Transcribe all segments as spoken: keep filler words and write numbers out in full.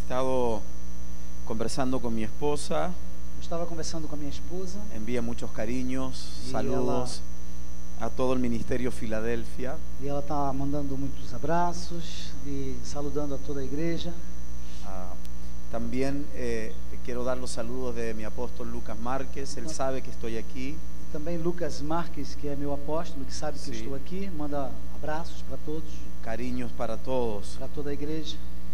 estado conversando con mi esposa. Eu estava conversando com a minha esposa. Envía muchos cariños, Y saludos a todo el Ministerio Filadelfia. E ela está mandando muitos abraços e saludando a toda a igreja. Ah, también eh, quiero dar los saludos de mi apóstol Lucas Márquez. Él sabe que estoy aquí. E também Lucas Marques, que é meu apóstolo, que sabe que Sim. eu estou aqui, manda abraços para todos, Cariños para todos. para toda a igreja.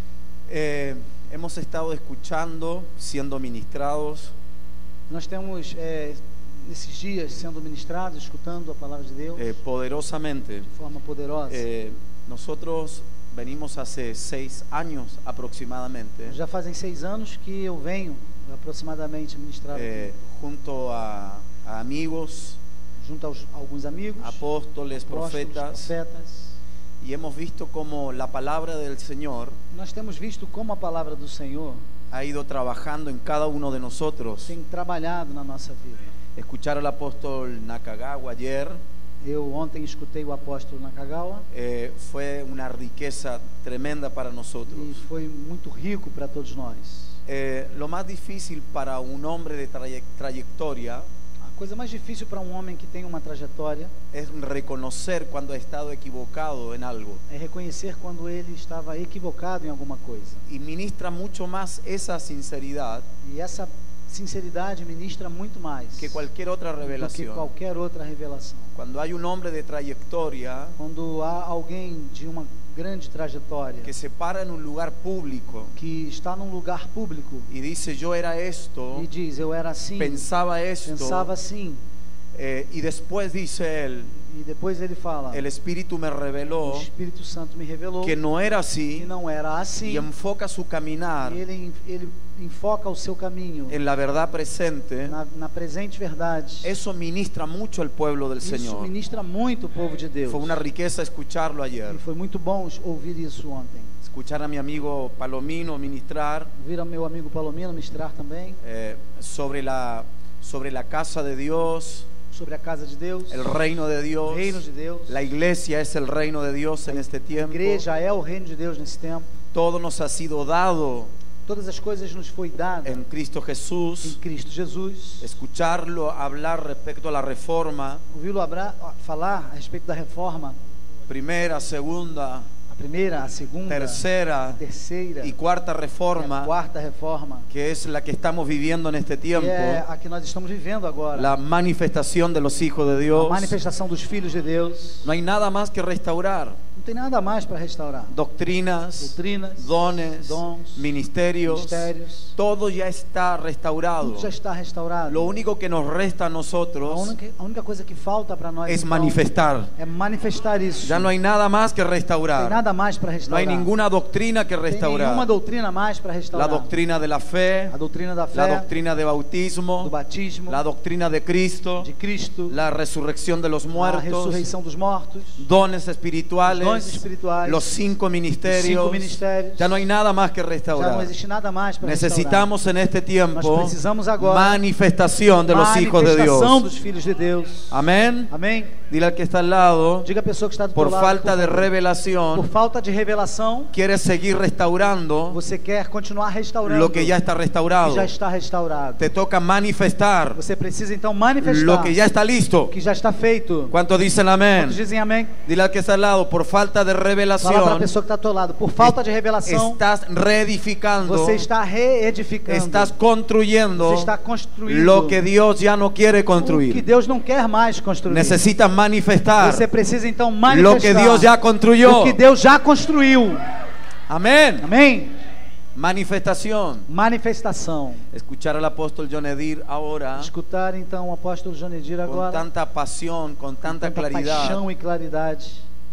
Eh, hemos estado escuchando, siendo ministrados, Nós temos é, nesses dias sendo ministrados, escutando a palavra de Deus eh, poderosamente. de forma poderosa. Eh, nosotros venimos hace seis años aproximadamente, Já fazem seis anos que eu venho aproximadamente ministrar eh, aqui, junto a, a amigos, junto aos alguns amigos, apóstoles, apóstolos, profetas, profetas. y hemos visto cómo la palabra del Señor Nós temos visto como a palavra do Senhor ha ido trabajando en cada uno de nosotros. tem trabalhado na nossa vida. Escuchar al apóstol Nakagawa ayer Eu ontem escutei o apóstolo Nakagawa eh, fue una riqueza tremenda para nosotros. e foi muito rico para todos nós. Eh, lo más difícil para un hombre de traye- trayectoria A coisa mais difícil para um homem que tem uma trajetória es reconocer cuando ha estado equivocado en algo. é reconhecer quando ele estava equivocado em alguma coisa. Y ministra mucho más esa sinceridad E essa sinceridade ministra muito mais que cualquier otra do que revelación. qualquer outra revelação. Cuando hay un hombre de trayectoria Quando há alguém de uma grande trajetória que se para en un lugar público que está num lugar público y dice yo era esto, e diz, eu era assim, pensaba esto, pensava assim, eh, y después dice él, e depois ele fala, el Espíritu me o reveló Espírito Santo me revelou que no era que así, não era assim, y enfoca su caminar e ele, ele enfoca o seu caminho en la verdad presente. na, na presente verdade. Eso ministra mucho al pueblo del Isso Señor. ministra muito o povo de Deus. Fue una riqueza escucharlo ayer. E foi muito bom ouvir isso ontem. Escuchar a mi amigo Palomino ministrar Ouvir ao meu amigo Palomino ministrar também eh, sobre la sobre la casa de Dios, sobre a casa de Deus, el reino de o Dios. reino de Deus. La iglesia es el reino de Dios en este A tiempo. igreja é o reino de Deus nesse tempo. Todo nos ha sido dado Todas as coisas nos foi dada en Cristo em Jesús. Cristo Jesus. Escucharlo hablar respecto a la reforma, Ouvi-lo abra- falar a respeito da reforma, primera, segunda, a primeira, a segunda, tercera a terceira y cuarta e a reforma, quarta reforma, que es la que estamos viviendo en este que tiempo, é a que nós estamos vivendo agora. la manifestación de los hijos de A Dios. manifestação dos filhos de Deus. No hay nada más que restaurar. Não tem nada mais para restaurar. Doctrinas, Doutrinas, dones, dons, ministerios, mistérios, todo ya está restaurado. tudo já está restaurado. Lo único que nos resta a A nosotros única, a única coisa que falta para nós es então, manifestar. é manifestar isso. Ya no hay nada más que Não tem restaurar. nada mais para No restaurar. hay ninguna doctrina que Não tem nenhuma restaurar. doutrina mais para La restaurar. doctrina de la fe, A doutrina da la fé, doctrina de do bautismo, batismo, la doctrina de Cristo, de Cristo, la resurrección de los a muertos, ressurreição dos mortos, dones os espirituales, dons espirituais, los cinco os ministerios. cinco ministérios. Ya no hay nada más que Já não restaurar. existe nada mais para restaurar. Necesitamos en este Nós tiempo precisamos agora manifestación de los hijos de manifestação Dios. dos filhos de Deus. Amén. Amém? Dile al que está al lado, Diga a pessoa que está do por teu lado, falta de por, por revelación, falta de revelação, quiere seguir restaurando você quer continuar restaurando lo que ya está o que restaurado. já está restaurado. Te toca manifestar Você precisa então manifestar lo que ya está o listo. que já está feito. ¿Cuántos dicen Quantos amén? dizem amém? Dile al que está al lado, por falta de Fala para a revelación, pessoa que está ao teu lado. Por falta de revelação, estás reedificando, você está reedificando. estás construyendo Você está construindo lo que Dios ya no quiere o que construir. Deus não quer mais construir. Necesitas manifestar Você precisa então manifestar lo que Dios ya construyó. o que Deus já construiu. Amén. Amém? Manifestación. Manifestação. Escuchar al apóstol John Edir ahora Escutar então o apóstolo Jonedir con agora tanta pasión, con tanta tanta claridad, paixão e claridade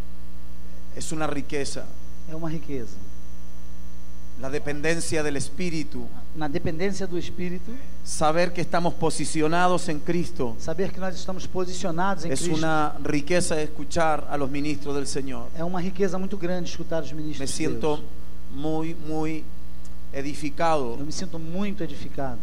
es una riqueza. é uma riqueza. La dependencia del Espíritu, Na dependência do Espírito, saber que estamos posicionados en Cristo, saber que nós estamos posicionados em es Cristo una riqueza escuchar a los ministros del Señor. é uma riqueza muito grande escutar os ministros Me de siento Deus. muy, muy edificado. Eu me sinto muito edificado.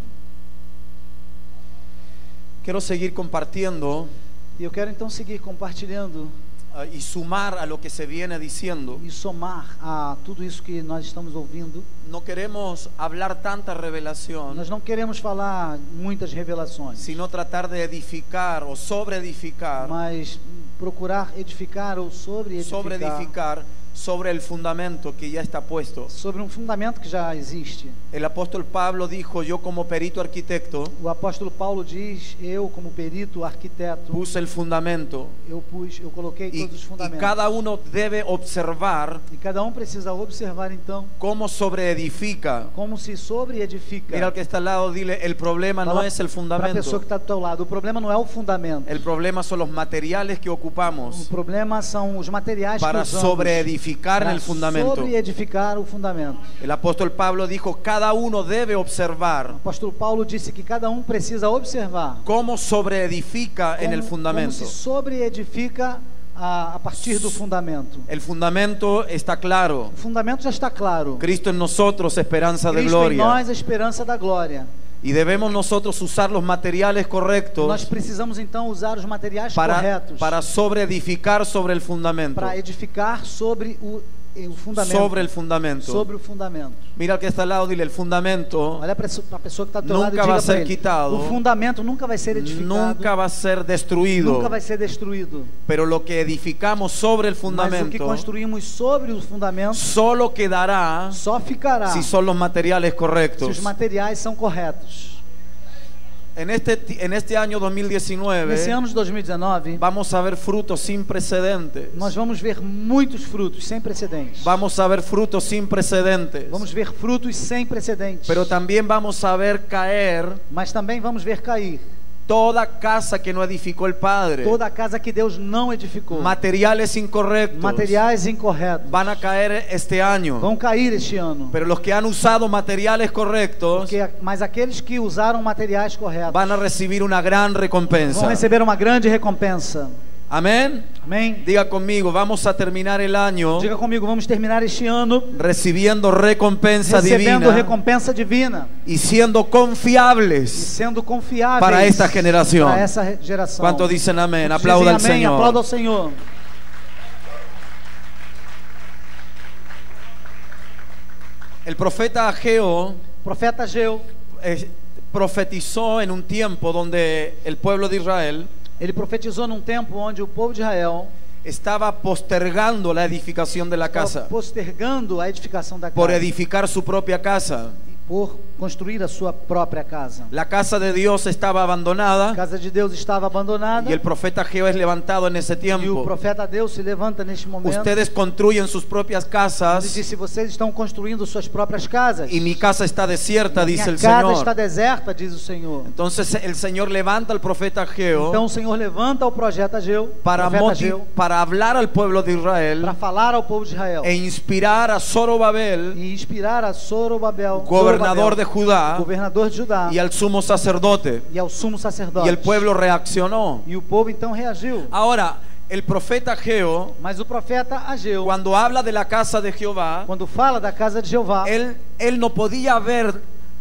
Quiero seguir compartiendo E eu quero então seguir compartilhando uh, y sumar a lo que se viene diciendo, e somar a tudo isso que nós estamos ouvindo, no queremos hablar tanta revelación, nós não queremos falar muitas revelações, sino tratar de edificar o sobre edificar, mas procurar edificar ou sobre edificar, sobre edificar sobre el fundamento que ya está puesto. sobre um fundamento que já existe. El apóstol Pablo dijo: yo como perito arquitecto O apóstolo Paulo diz: eu como perito arquiteto, puse el fundamento, eu pus, eu coloquei y, todos os y fundamentos. cada uno debe observar E cada um precisa observar então cómo sobre edifica. como se sobre edifica. Mira al que está al lado, dile: el problema no es el Para a fundamento, pessoa que está do teu lado, o problema não é o fundamento. el problema son los materiales que O ocupamos problema são os materiais para que usamos sobre edificar en para el fundamento. sobre edificar o fundamento. El apóstol Pablo dijo: cada uno debe observar O apóstolo Paulo disse que cada um precisa observar cómo sobre edifica en el como, como fundamento. se sobre edifica a, a partir do fundamento. El fundamento está claro: O fundamento já está claro. Cristo en nosotros, esperanza de Cristo em gloria. nós, a esperança da glória. Y debemos nosotros usar los materiales Nós correctos precisamos então usar os materiais para, corretos para sobre edificar sobre el fundamento. para edificar sobre o, o fundamento. Sobre el fundamento. Sobre o fundamento. Mira al que está al lado, dile: el fundamento Olha para a pessoa que está do teu nunca lado e va a diga para ser ele: quitado, o fundamento nunca vai ser edificado, nunca va a ser destruido, nunca vai ser destruído. pero lo que edificamos sobre el Mas o que fundamento construímos sobre o fundamento solo quedará só ficará si son los materiales se correctos. os materiais são corretos. En este, ti- en este año dos mil diecinueve Nesse ano de dois mil e dezenove, vamos a ver frutos sin precedentes. nós vamos ver muitos frutos sem precedentes. Vamos a ver frutos sin precedentes. Vamos ver frutos sem precedentes. Pero también vamos a ver caer Mas também vamos ver cair toda casa que no edificó el Padre. toda a casa que Deus não edificou. Materiales incorrectos Materiais incorretos van a caer este año. vão cair este ano. Pero los que han usado materiales correctos Porque, mas aqueles que usaram materiais corretos van a recibir una gran vão recompensa. receber uma grande recompensa. Amén. Amém? Diga conmigo: vamos a terminar el año Diga comigo, vamos terminar este ano recibiendo recompensa recebendo divina recompensa divina y siendo e confiables sendo confiáveis para esta generación. para essa geração. ¿Cuántos dicen amén? Quantos Aplauda al dizem amém? Señor. Aplauda ao Senhor. El profeta Ageo O profeta Ageu, eh, profetizó en un tiempo donde el pueblo de Israel ele profetizou num tempo onde o povo de Israel estaba postergando la edificación de la estava casa postergando a edificação da por casa edificar su propia casa. por construir a sua própria casa. La casa de Dios estaba A abandonada casa de Deus estava abandonada y el profeta Ageo es levantado en ese e o tiempo. profeta Deus se levanta neste momento. Ustedes construyen sus propias Ele casas disse: vocês estão construindo suas próprias casas. y mi casa está desierta, dice Minha el casa está Señor. deserta, diz o Senhor. Entonces el Señor levanta al profeta Ageo Então o Senhor levanta o projeto Ageu, para, profeta moti- Ageu, para hablar al pueblo de Israel para falar ao povo de Israel e inspirar a Zorobabel, e inspirar a Zorobabel, gobernador de Zorobabel, Judá, governador de Judá, y al sumo sacerdote. e ao sumo sacerdote. Y el pueblo reaccionó. E o povo então reagiu. Ahora, el profeta Ageo, Mas o profeta Ageu, cuando habla de la casa de Jehová, quando fala da casa de Jeová, él, él no podía ver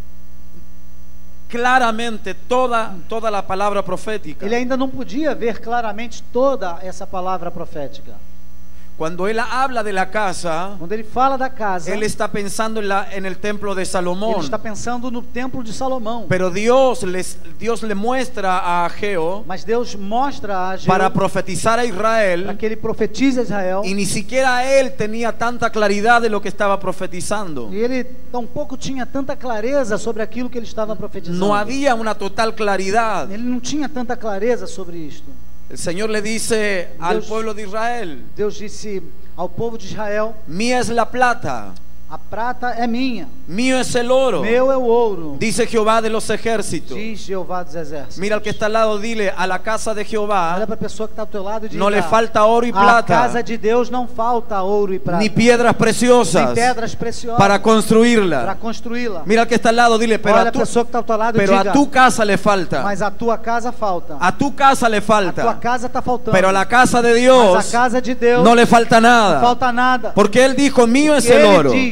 claramente toda, toda la palabra profética. ele ainda não podia ver claramente toda essa palavra profética. Cuando él habla de la casa, Quando ele fala da casa, él está pensando en, la, en el templo de ele Salomón. está pensando no templo de Salomão. Pero Dios, les, Dios le muestra a Ageo Mas Deus mostra a Ageu para profetizar a para Israel, que ele profetize a Israel. y ni siquiera él tenía tanta claridad de lo que estaba profetizando. E ele tampouco tinha tanta clareza sobre aquilo que ele estava profetizando. No había una total claridad. Ele não tinha tanta clareza sobre isto. El Señor le dice al Dios- pueblo de Israel: Deus disse ao povo de Israel: mía es la plata, a prata é minha, mío es el oro, meu é o ouro, dice Jehová de los ejércitos. diz Jeová dos exércitos. Mira al que está al lado, dile: a la casa de Olha Jehová para a pessoa que está ao teu lado e diga: no le falta oro y a plata, casa de Deus não falta ouro e prata, ni piedras preciosas nem pedras preciosas para para construirla. construí-la. Mira al que está al lado, dile: pero, Olha a a tu, pessoa que está ao teu lado e pero diga: a tu casa le falta, mas a tua casa falta. a tu casa le A tua falta, casa está faltando. pero a la casa de Mas Dios a casa de Deus no le falta não nada. falta nada. Porque él dijo: mío es Porque el ele oro, diz: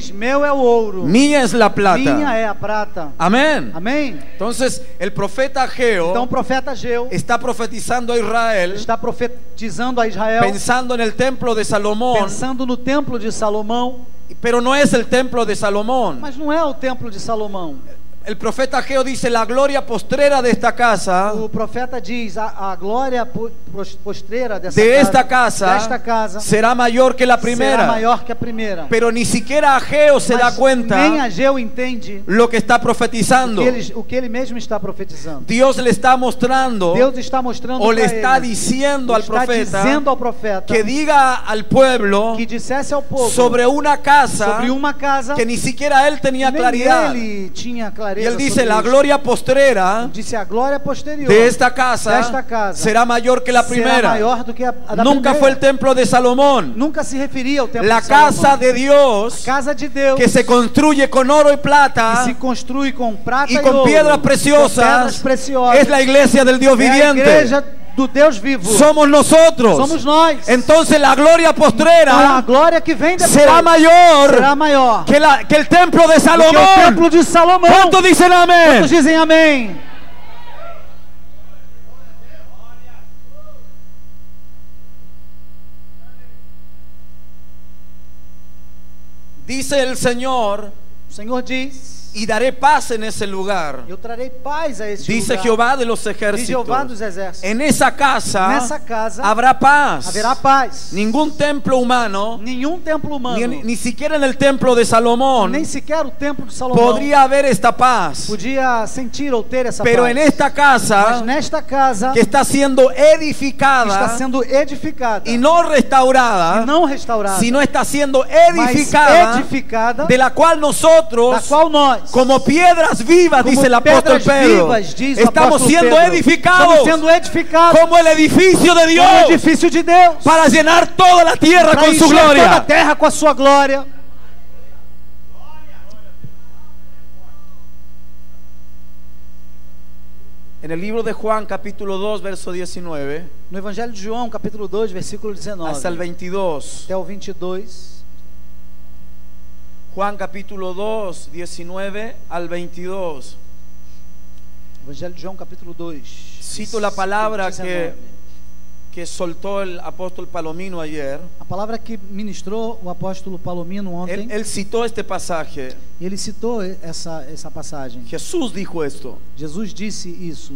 diz: meu é o ouro, mía es la plata. minha é a prata. Amén. Amém? Entonces el profeta Ageo Então o profeta Ageu está profetizando a Israel, está profetizando a Israel, pensando en el templo de Salomón, pensando no templo de Salomão, pero no es el templo de Salomón. mas não é o templo de Salomão. El profeta Ageo dice: la gloria postrera de esta casa, O profeta diz: a, a glória po- pos- postreira dessa de casa, esta casa, desta casa será mayor que la será primera. maior que a primeira. Pero ni siquiera Ageo se Mas da cuenta nem Ageu entende lo que está o profetizando. que, ele, o que ele mesmo está profetizando. Dios le está mostrando Deus está mostrando o le para está ele, diciendo ou al está profeta dizendo ao profeta que diga al pueblo que dissesse ao povo sobre una casa sobre uma casa que ni siquiera él tenía nem claridad. ele tinha Y clareza él dice: sobre la isso. gloria postrera Disse: a glória posterior de esta casa desta casa será mayor que la será primera. maior do que a, a da Nunca primeira. fue el templo de Salomón. Nunca se referia ao templo La de Salomão. casa de Dios, Casa de Deus, que se construye con oro y que plata se construi com prata y e con ouro, piedras com preciosas, pedras preciosas, es la iglesia del Dios é a viviente. igreja do Deus vivo. Somos nosotros. Somos nós. Entonces la gloria Então, a postrera glória que vem depois será mayor será maior que, la, que el templo de do que o Salomón. templo de Salomão. ¿Cuántos dicen amén? Quantos dizem amém? Dice el Señor: O Senhor diz: y daré paz en ese lugar. eu trarei paz a este Dice lugar. Jehová de los Diz ejércitos: Jeová dos exércitos. en esa casa Nessa casa habrá paz. haverá paz. Ningún templo humano, Nenhum templo humano, ni, ni siquiera en el templo de Salomón, nem sequer o templo de Salomão podría haber esta paz. podia sentir ou ter essa Pero paz. en esta Mas casa nesta casa que está siendo está edificada sendo edificada y no restaurada, e não restaurada, sino está siendo mas edificada, edificada, de la cual da nosotros, qual nós, como piedras vivas, como dice el apóstol pedras Pedro, vivas, diz o estamos apóstolo siendo Pedro, edificados estamos sendo edificados como el edificio de como Dios o edifício de Deus, para llenar toda la tierra para con su encher toda a gloria. terra com a sua glória. En el libro de Juan, capítulo dos, verso diecinueve, No Evangelho de João, capítulo dois, versículo dezenove, hasta el veintidós. até o vinte e dois. Juan, capítulo dos, diecinueve al veintidós. Evangelho de João, capítulo dois. Cito la palabra que, dezenove. que soltó el apóstol Palomino ayer. A palavra que ministrou o apóstolo Palomino ontem, Él, él citó este pasaje. ele citou essa, essa passagem. Jesús dijo esto. Jesus disse isso.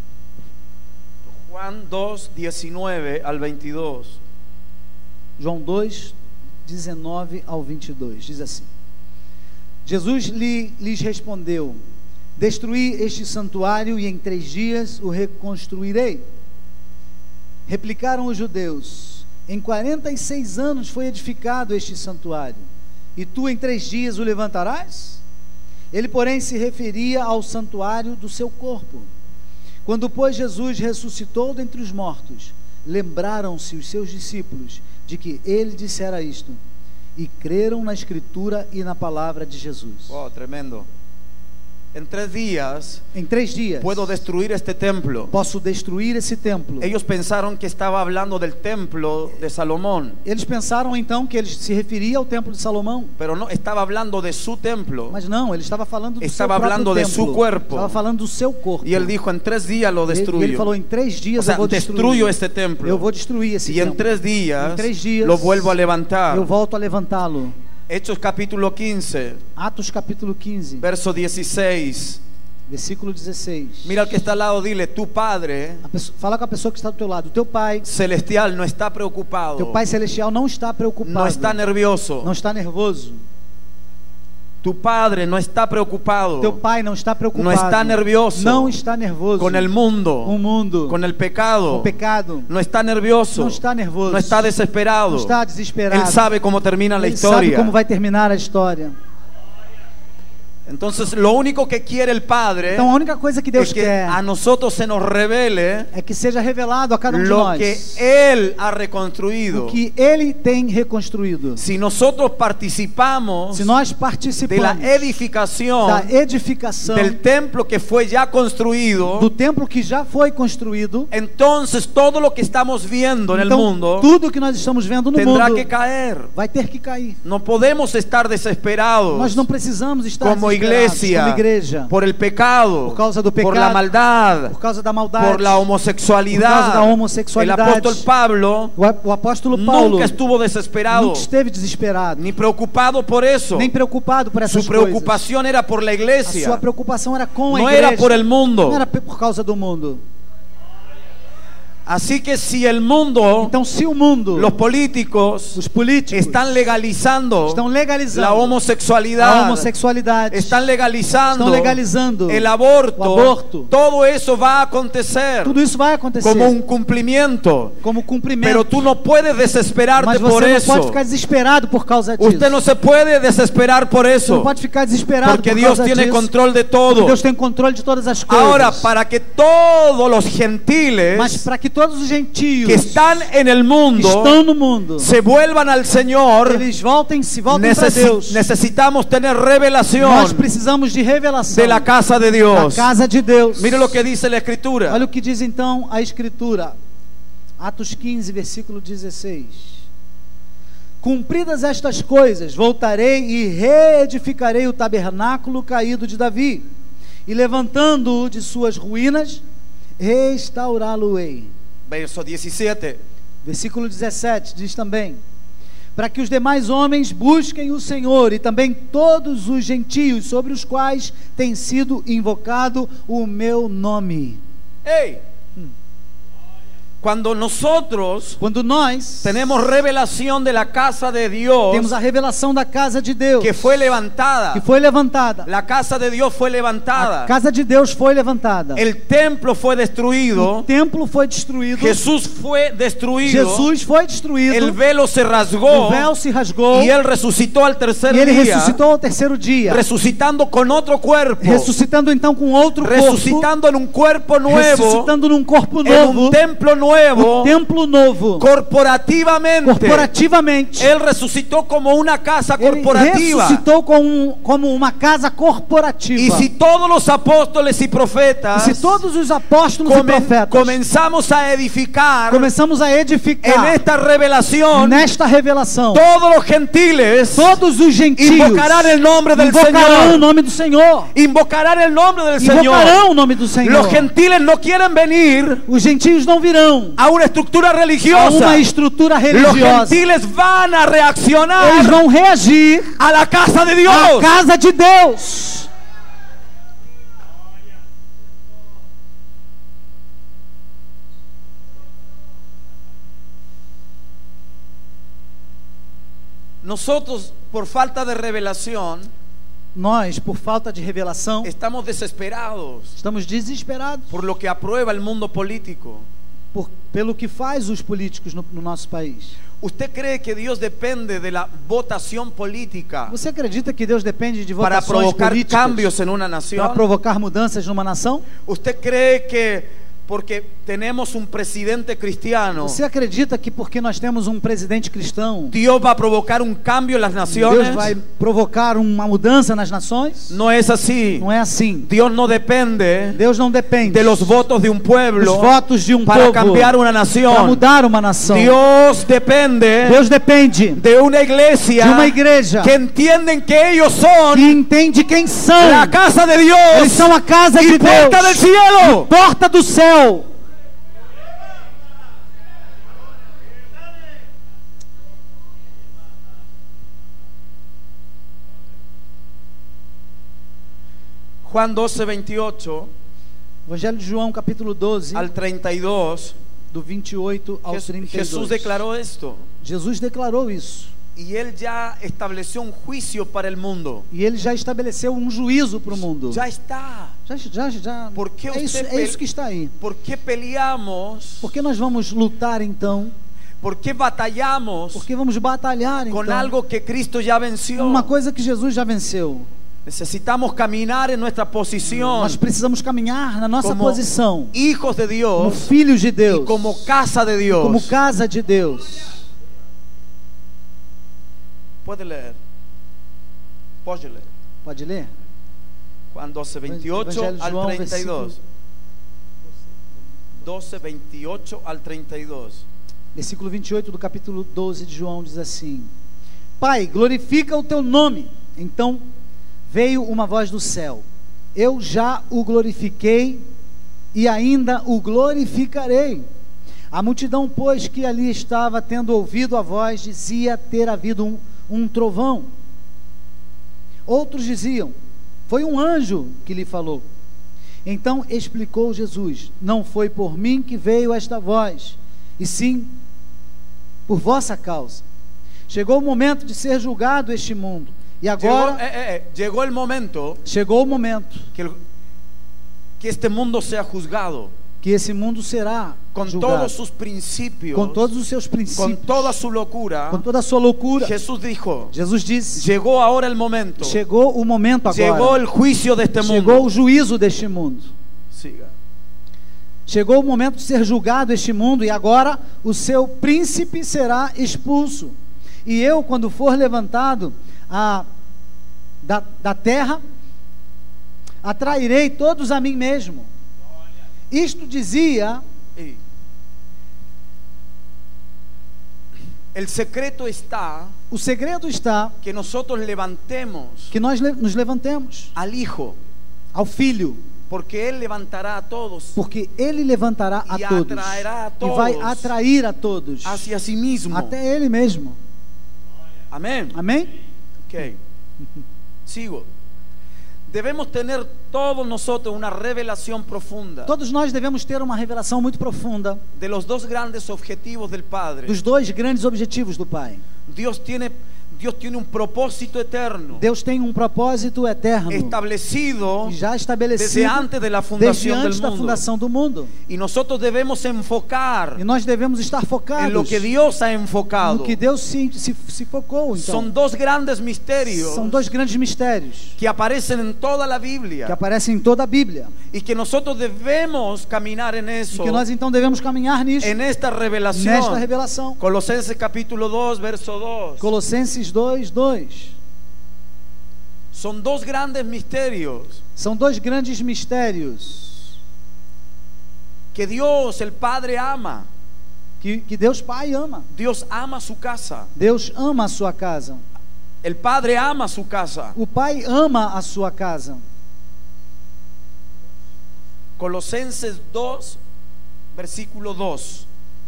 Juan dos, diecinueve al veintidós. João dois, dezenove ao vinte e dois, diz assim: Jesus lhe, lhes respondeu: destruí este santuário e em três dias o reconstruirei. Replicaram os judeus: em quarenta e seis anos foi edificado este santuário, e tu em três dias o levantarás? Ele, porém, se referia ao santuário do seu corpo. Quando, pois, Jesus ressuscitou dentre os mortos, lembraram-se os seus discípulos de que ele dissera isto, e creram na Escritura e na palavra de Jesus. Wow, tremendo. En tres días Em três dias puedo destruir este templo. posso destruir esse templo. Ellos pensaron que estaba hablando del templo de Salomón, Eles pensaram então que ele se referia ao templo de Salomão, pero no, estaba hablando de su templo. mas não, ele estava falando do Estava seu próprio hablando de templo. su cuerpo. Estava falando do seu corpo. Y él dijo: en tres días lo E ele, e ele destruyo. falou: em três dias O sea, eu vou destruir. destruyo este templo. Eu vou destruir esse Y en templo. tres días Em três dias lo vuelvo a levantar. eu volto a levantá-lo. Hechos capítulo quince, Atos capítulo quinze, verso dieciséis. versículo dezesseis. Mira al que está al lado, dile: tu Padre A pessoa, fala com a pessoa que está do teu lado. O teu pai, celestial no está preocupado, teu pai celestial não está preocupado. no está nervioso. Não está nervoso. Tu Padre no está preocupado, Teu pai não está preocupado. no está nervioso Não está nervoso. con el mundo, o mundo, con el pecado. o pecado. No está nervioso, Não está nervoso. no está desesperado. Não está desesperado. Él sabe cómo termina la Ele sabe historia. como vai terminar a história. Entonces lo único que quiere el Padre Então a única coisa que Deus es que quer a nosotros se nos revele é que seja revelado a cada um de lo nós que Él ha reconstruido. o que Ele tem reconstruído. Si nosotros participamos Se nós de la participamos edificación da edificação del templo que fue ya construido, do templo que já foi construído, entonces todo lo que estamos viendo en el então mundo tudo que nós estamos vendo no tendrá mundo que caer. vai ter que cair. No podemos estar desesperados Nós não precisamos estar como desesperados iglesia como igreja por el pecado, por causa do por pecado, la maldad, por causa da maldade, por la por homosexualidad. causa da El homossexualidade. apóstol Pablo O, a- o apóstolo Paulo nunca estuvo desesperado nunca esteve desesperado, ni preocupado por eso. nem preocupado por essas Su coisas. preocupación era por la A iglesia, sua preocupação era com a no igreja, era por el mundo. não era pe- por causa do mundo. Así que si el mundo, Então, se o mundo, los políticos os políticos están legalizando estão legalizando la a homosexualidad, homossexualidade, están legalizando, estão legalizando el aborto, o aborto, todo eso va a acontecer tudo isso vai acontecer como un cumplimiento. como cumprimento. Pero tú no puedes desesperarte Mas por você não eso. pode ficar desesperado por causa disso. Usted no se puede desesperar por Você eso, não pode ficar desesperado porque por Dios causa tiene disso. control de todo. Deus tem controle de todas as coisas. Ahora, para que todos los gentiles Mas para que todos os gentios que están en el que mundo estão no mundo, se vuelvan al Señor, eles voltem, se voltem para necesi- Deus. necesitamos tener revelación Nós precisamos de revelação de la casa de da Dios. casa de Deus. Mire lo que dice la Escritura. Olha o que diz então a Escritura. Atos quinze, versículo dezesseis. Cumpridas estas coisas, voltarei e reedificarei o tabernáculo caído de Davi, e levantando-o de suas ruínas, restaurá-lo-ei. Verso diecisiete. Versículo dezessete diz também: para que os demais homens busquem o Senhor e também todos os gentios sobre os quais tem sido invocado o meu nome. Hey, cuando nosotros Quando nós tenemos revelación de la casa de Dios temos a revelação da casa de Deus, que fue levantada, que foi levantada, la casa de Dios fue a levantada, casa de Deus foi levantada, el templo fue o destruido, templo foi destruído, Jesús fue destruido, Jesus foi destruído, el velo se o rasgó véu se rasgou y él resucitó al tercer e ele día, ressuscitou ao terceiro dia, resucitando con otro cuerpo, ressuscitando então com outro corpo, resucitando en un cuerpo nuevo, ressuscitando num corpo en novo, un templo nuevo, um templo novo, corporativamente. corporativamente. Él resucitó como una casa Ele corporativa. ressuscitou com, como uma casa corporativa. Y si todos los apóstoles y E profetas se todos os apóstolos comen- e profetas comenzamos a edificar começamos a en edificar esta revelación, nesta revelação, todos los gentiles todos os gentios invocarán el nombre del invocarão o Señor. nome do Senhor. Invocarán el nombre del Señor. Invocarão o nome do Senhor. Los gentiles no quieren venir Os gentios não virão a una estructura a religiosa. uma estrutura Los religiosa. gentiles van a Eles reaccionar vão reagir a la casa de à Dios. casa de Deus. Nosotros, por falta de revelación, Nós, por falta de revelação, estamos desesperados estamos desesperados por lo que aprueba el mundo político. por, pelo que faz os políticos no, no nosso país. ¿Usted cree que Dios depende de la votación política Você acredita que Deus depende de para votações provocar políticas cambios en una para nación? provocar mudanças numa nação? ¿Usted cree que porque tenemos un presidente cristiano, Você acredita que porque nós temos um presidente cristão, Dios va a provocar un cambio en las Deus naciones? vai provocar uma mudança nas nações? No es así. Não é assim. Dios no depende Deus não depende de los votos de un dos pueblo votos de um para povo cambiar una para nación. mudar uma nação. Dios depende Deus depende de una iglesia de uma igreja que entienden que ellos son que entende quem são. la casa de Eles Dios são a casa de y puerta del Deus, cielo. porta do céu. Juan doce, veintiocho Evangelho de João, capítulo doze, al treinta y dos, do vinte e oito ao Jes- trinta e Jesús dois. declaró esto. Jesus declarou isso. Y él ya estableció un juicio para el mundo. E ele já estabeleceu um juízo para o mundo. Ya está. Já, já, já. Por que É isso, usted é pe- isso que está aí. ¿Por qué peleamos? Por que nós vamos lutar então? ¿Por qué batallamos Por que vamos batalhar con então? algo que Cristo ya venció? Uma coisa que Jesus já venceu. Necesitamos caminar en nuestra posición Nós precisamos caminhar na nossa como posição, hijos de como Dios filhos de y Deus, como casa de Dios. como casa de Deus. Puede leer. Pode leer. Pode ler? Juan doce, veintiocho Evangelho de al João, treinta y dos. versículo- doce, veintiocho al treinta y dos. Versículo vinte e oito do capítulo doze de João diz assim: Pai, glorifica o teu nome. Então veio uma voz do céu: Eu já o glorifiquei e ainda o glorificarei. A multidão, pois, que ali estava, tendo ouvido a voz, dizia ter havido um, um trovão. Outros diziam: Foi um anjo que lhe falou. Então explicou Jesus: Não foi por mim que veio esta voz, e sim por vossa causa. Chegou o momento de ser julgado este mundo. E agora Llegó, eh, eh, llegó el momento chegou o momento que, el- que este mundo sea juzgado que esse mundo será con julgado, todos sus principios, com todos os seus con princípios, toda su locura. com toda a sua loucura. Jesús dijo: Jesus disse: llegó ahora el momento, chegou o momento agora. llegó el juicio de este Chegou mundo. o juízo deste mundo. Siga. Chegou o momento de ser julgado este mundo, e agora o seu príncipe será expulso. E eu, quando for levantado a, da, da terra, atrairei todos a mim mesmo. Isto dizia, Y el secreto está o segredo está que nosotros levantemos que nós le- nos levantemos al Hijo, ao Filho, porque Él levantará a todos porque Ele levantará a E todos atrairá a e vai todos atrair a todos hacia sí mismo. até Ele mesmo. Amén. Amém? Ok. Sigo. Debemos tener todos nosotros una revelación profunda Todos nós devemos ter uma revelação muito profunda de los dos grandes objetivos del Padre. dos dois grandes objetivos do Pai. Dios tiene, Dios tiene un propósito eterno Deus tem um propósito eterno establecido e já desde estabelecido antes de la desde fundación antes del da mundo. fundação do mundo. Y nosotros debemos enfocar E nós devemos estar en lo focados que Dios ha enfocado. no que Deus se, se, se focou. Então, Son dos grandes misterios são dois grandes mistérios que aparecen en toda la que Biblia aparecem em toda a Bíblia y que nosotros debemos caminar en e eso, que nós então devemos caminhar nisso, en esta revelación. nesta revelação. Colosenses capítulo dos, verso dos. Colossenses dois, dois. Son dos grandes misterios São dois grandes mistérios que Dios, el Padre, ama. que, que Deus Pai ama. Dios ama su casa. Deus ama a sua casa. El Padre ama su casa. O Pai ama a sua casa. Colosenses dos, versículo dos.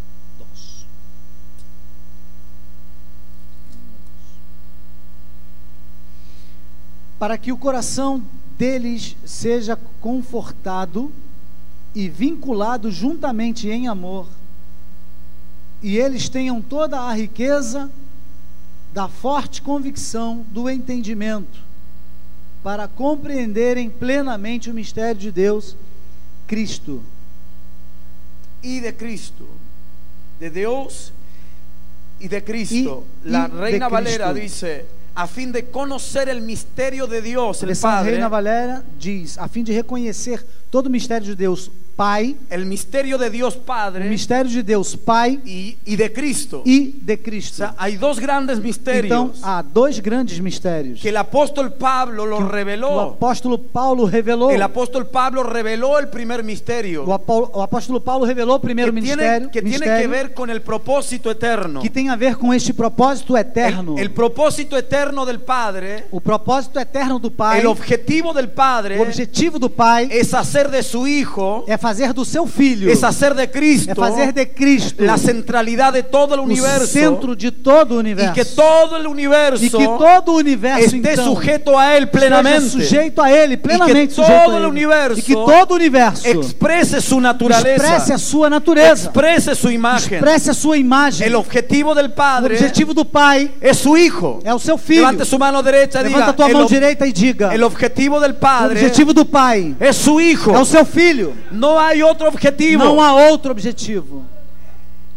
Para que o coração deles seja confortado e vinculado juntamente em amor, e eles tenham toda a riqueza da forte convicção do entendimento, para compreenderem plenamente o mistério de Deus, Cristo. Y de Cristo, de Dios y de Cristo. Y- La y de Reina Valera Cristo. dice: a fin de conocer el misterio de Dios, A el versão Padre, Reina Valera diz, a fim de reconhecer todo o mistério de Deus Pai, el misterio de Dios o Padre mistério de Deus Pai y, y de Cristo. e de O Cristo. sea, hay dos grandes misterios Então, há dois grandes mistérios que el apóstol Pablo lo que o reveló. apóstolo Paulo revelou. El apóstol Pablo reveló el primer misterio O, apó- o apóstolo Paulo revelou o que primeiro tiene, mistério, que tiene que mistério ver con el propósito eterno. que tem a ver com este propósito eterno. El, el propósito eterno del Padre, O propósito eterno do Pai, el objetivo del Padre o objetivo do Pai es hacer de su Hijo, é fazer do seu filho, es hacer de Cristo é fazer de Cristo la centralidad de todo el o universo centro de todo o y universo. que todo el universo E que todo o universo esté então sujeto a Él esteja plenamente sujeito a Ele, plenamente todo sujeito a el Ele. universo E que todo o universo exprese su naturaleza, expresse a sua natureza, exprese su imagen. expresse a sua imagem. El objetivo del O Padre objetivo do Pai es su Hijo. é o seu filho. Levante su mano derecha y Levanta diga: a tua el, mão ob- direita e diga: el objetivo del o Padre objetivo do Pai es su Hijo. é o seu filho. No hay otro objetivo. Não há outro objetivo.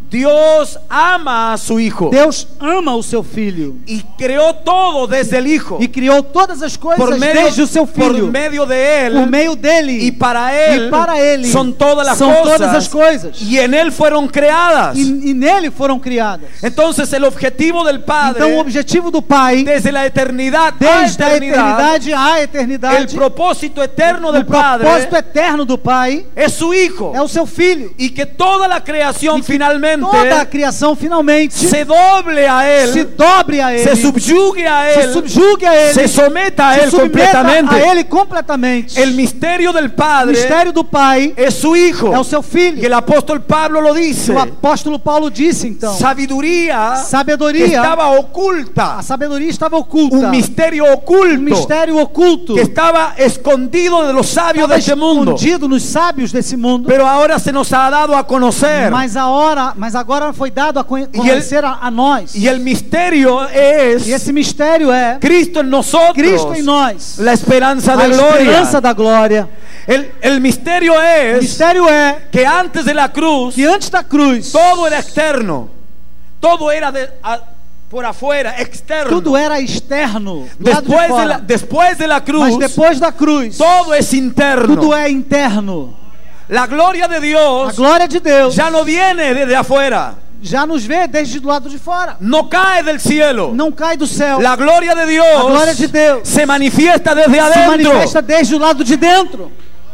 Dios ama a su Hijo Deus ama o seu Filho y creó todo desde el Hijo, e criou todas as coisas por medio, desde o seu por Filho, medio de Él, por meio dele, y para Él, e para ele son todas las são cosas, todas as coisas, y en Él fueron creadas. e, e nele foram criadas. Entonces el objetivo del Padre, Então o objetivo do Pai, desde la eternidad a desde a eternidad, eternidade à eternidade, el propósito eterno o del Padre propósito eterno do Pai es su Hijo, é o seu Filho, y que toda la creación e que finalmente toda a criação finalmente se doble a se Él, dobre a se ele, subyugue a se Él, subjugue a ele, se someta a se Él submeta completamente. a ele completamente. El misterio del O Padre mistério do Pai es su Hijo, é o seu Filho. y el apóstol Pablo lo dice. O apóstolo Paulo disse então, Sabiduría que sabedoria, estaba oculta, a sabedoria estava oculta, un misterio um oculto mistério oculto que estaba escondido de los sabios de estava este mundo, escondido nos sábios desse mundo, pero ahora se nos ha dado a conocer. mas a hora, mas agora foi dado a conhe- E conhecer a, a nós. Y el misterio es E esse mistério é Cristo en nosotros, Cristo em nós, la esperanza a de gloria. esperança da glória. El, el misterio O es mistério é que antes de la cruz que antes da cruz todo era externo, todo era de, a- por afuera, externo. tudo era externo, do lado de Después de, fora. la, después de la cruz, Mas depois da cruz, todo es interno. tudo é interno. La gloria de A Dios glória de Deus ya no viene desde afuera, já nos vê desde do lado de fora. no cae del cielo. Não cai do céu. La gloria de A Dios glória de Deus se manifiesta desde se adentro. manifesta desde o lado de dentro.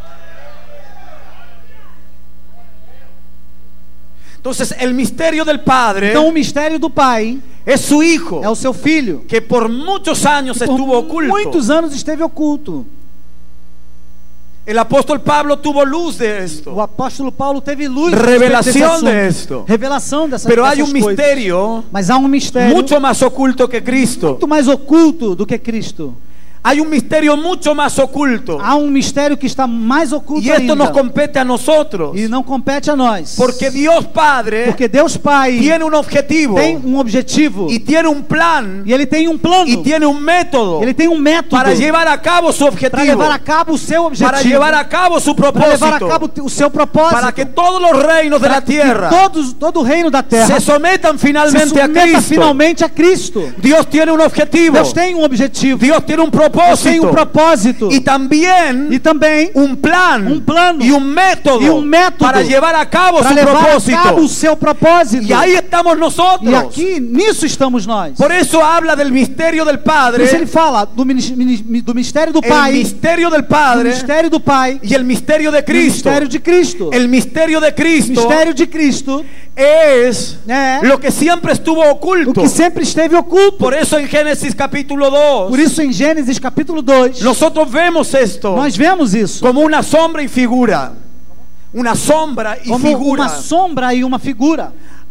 Entonces el misterio del Padre Então o mistério do Pai es su Hijo, é o seu Filho, que por muchos años por estuvo oculto. muitos anos esteve oculto. El apóstol Pablo tuvo luz de O esto, apóstolo Paulo teve luz revelación desse assunto. de esto. Revelação dessas, Pero hay dessas un coisas. misterio Mas há um mistério mucho más oculto que Cristo. muito mais oculto do que Cristo. Hay un misterio mucho más oculto. Há um mistério que está mais oculto Y esto ainda. nos compete a nosotros. E não compete a nós. Porque Dios Padre Porque Deus Pai tiene un objetivo tem um objetivo. y tiene un plan E Ele tem um plano. y tiene un método Ele tem um método para llevar a cabo su para objetivo, levar a cabo o seu objetivo. para llevar a cabo su para levar a propósito, cabo o seu propósito. para que todos los reinos de la que tierra todos, todo o reino da terra se sometan se finalmente a submeta Cristo. finalmente a Cristo. Dios tiene un objetivo, Deus tem um objetivo. Dios tiene un Deus tem propósito um propósito. y también E também un plan un plano y un método, y un método para llevar a cabo para su levar a cabo propósito. o seu propósito. Y ahí estamos nosotros. E aqui, nisso estamos nós. Por eso habla del misterio del Por Padre, isso ele fala do, minis- mini- do mistério do el Pai, misterio del do Padre mistério do Pai y el misterio de e o Cristo. mistério de Cristo. El misterio de O Cristo mistério de Cristo es é lo que siempre estuvo o oculto. que sempre esteve oculto. Por eso en Génesis capítulo dos Por isso em Gênesis capítulo dois, nosotros vemos esto nós vemos isso como una sombra y figura. Una sombra y como figura. uma sombra e uma figura.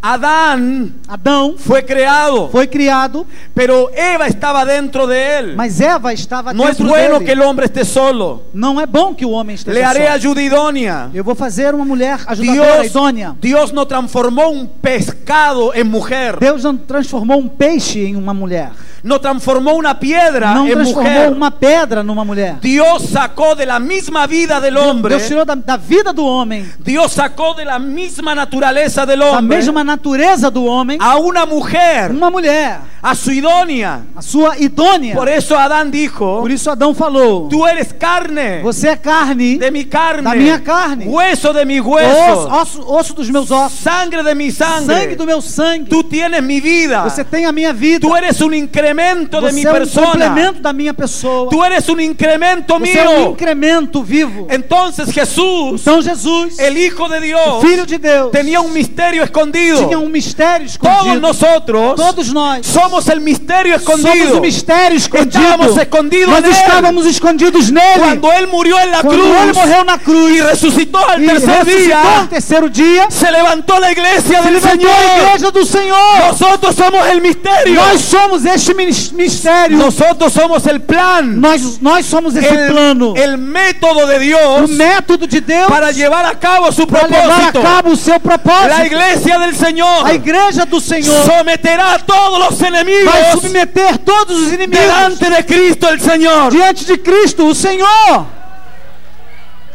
Adán Adão fue creado, foi criado, pero Eva estaba dentro de él. mas Eva estava No es dentro bueno dele. que el hombre esté solo. Não é bom que o homem esteja Le haré só. ayuda idónea. Eu vou fazer uma mulher ajudadora, Dios, idônea. Dios no transformó un pescado en mujer. Deus não transformou um peixe em uma mulher. No transformó una piedra Não en transformou mujer. uma pedra numa mulher. Dios sacó de la misma vida del hombre. Deus tirou da, da vida do homem, Dios sacó de la misma naturaleza del da hombre mesma natureza do homem, a una mujer, uma mulher, a su idónea. a sua idônea. Por eso Adán dijo: Por isso Adão falou: tú eres carne você é carne, de mi carne, da minha carne, hueso de mi osso, hueso, osso, osso dos meus ossos, sangre de mi sangue sangre. do meu sangue. Tú tienes mi vida. Você tem a minha vida. Tú eres un incremento de mi Você é um persona. complemento da minha pessoa. Tú eres un incremento Você é um mío. incremento vivo. Entonces Jesús, Então Jesus, el Hijo de o Dios, Filho de Deus, tenía un misterio escondido. tinha um mistério Todos escondido. nosotros Todos nós somos el misterio somos escondido. o mistério escondido. Estábamos escondidos Nós en él. estávamos escondidos nele. Cuando Él murió en la Quando cruz ele morreu na cruz y resucitó al e tercer ressuscitou día, no terceiro dia, se levantó la iglesia se del levantou a Señor. igreja do Senhor. Nosotros somos el misterio. Nós somos este mis- mistério. Nosotros somos el plan, Nós, nós somos esse el, plano. el método de O Dios método de Deus para llevar a cabo su para levar a propósito. cabo o seu propósito. La iglesia del Señor A igreja do Senhor someterá a todos los enemigos vai submeter todos os inimigos delante de Cristo el Señor. diante de Cristo, o Senhor.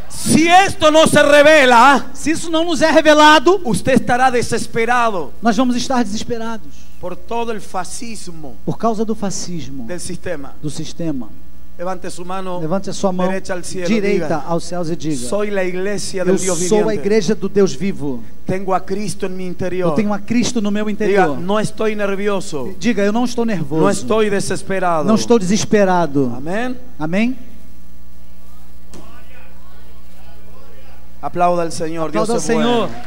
Si esto no se revela, se isso não nos é revelado, usted estará desesperado nós vamos estar desesperados por todo el fascismo por causa do fascismo del sistema. do sistema. Levante su mano Levante a sua mão derecha al cielo, direita diga, aos céus e diga: soy la iglesia del eu Dios sou a viviente. igreja do Deus vivo. Tengo a Cristo en mi Eu interior. tenho a Cristo no meu Diga, interior. no estoy nervioso, Diga, eu não estou nervoso. no estoy desesperado. Não estou desesperado. Amén. Amém? Aplauda al Señor. Dios Aplauda ao es Senhor. bueno.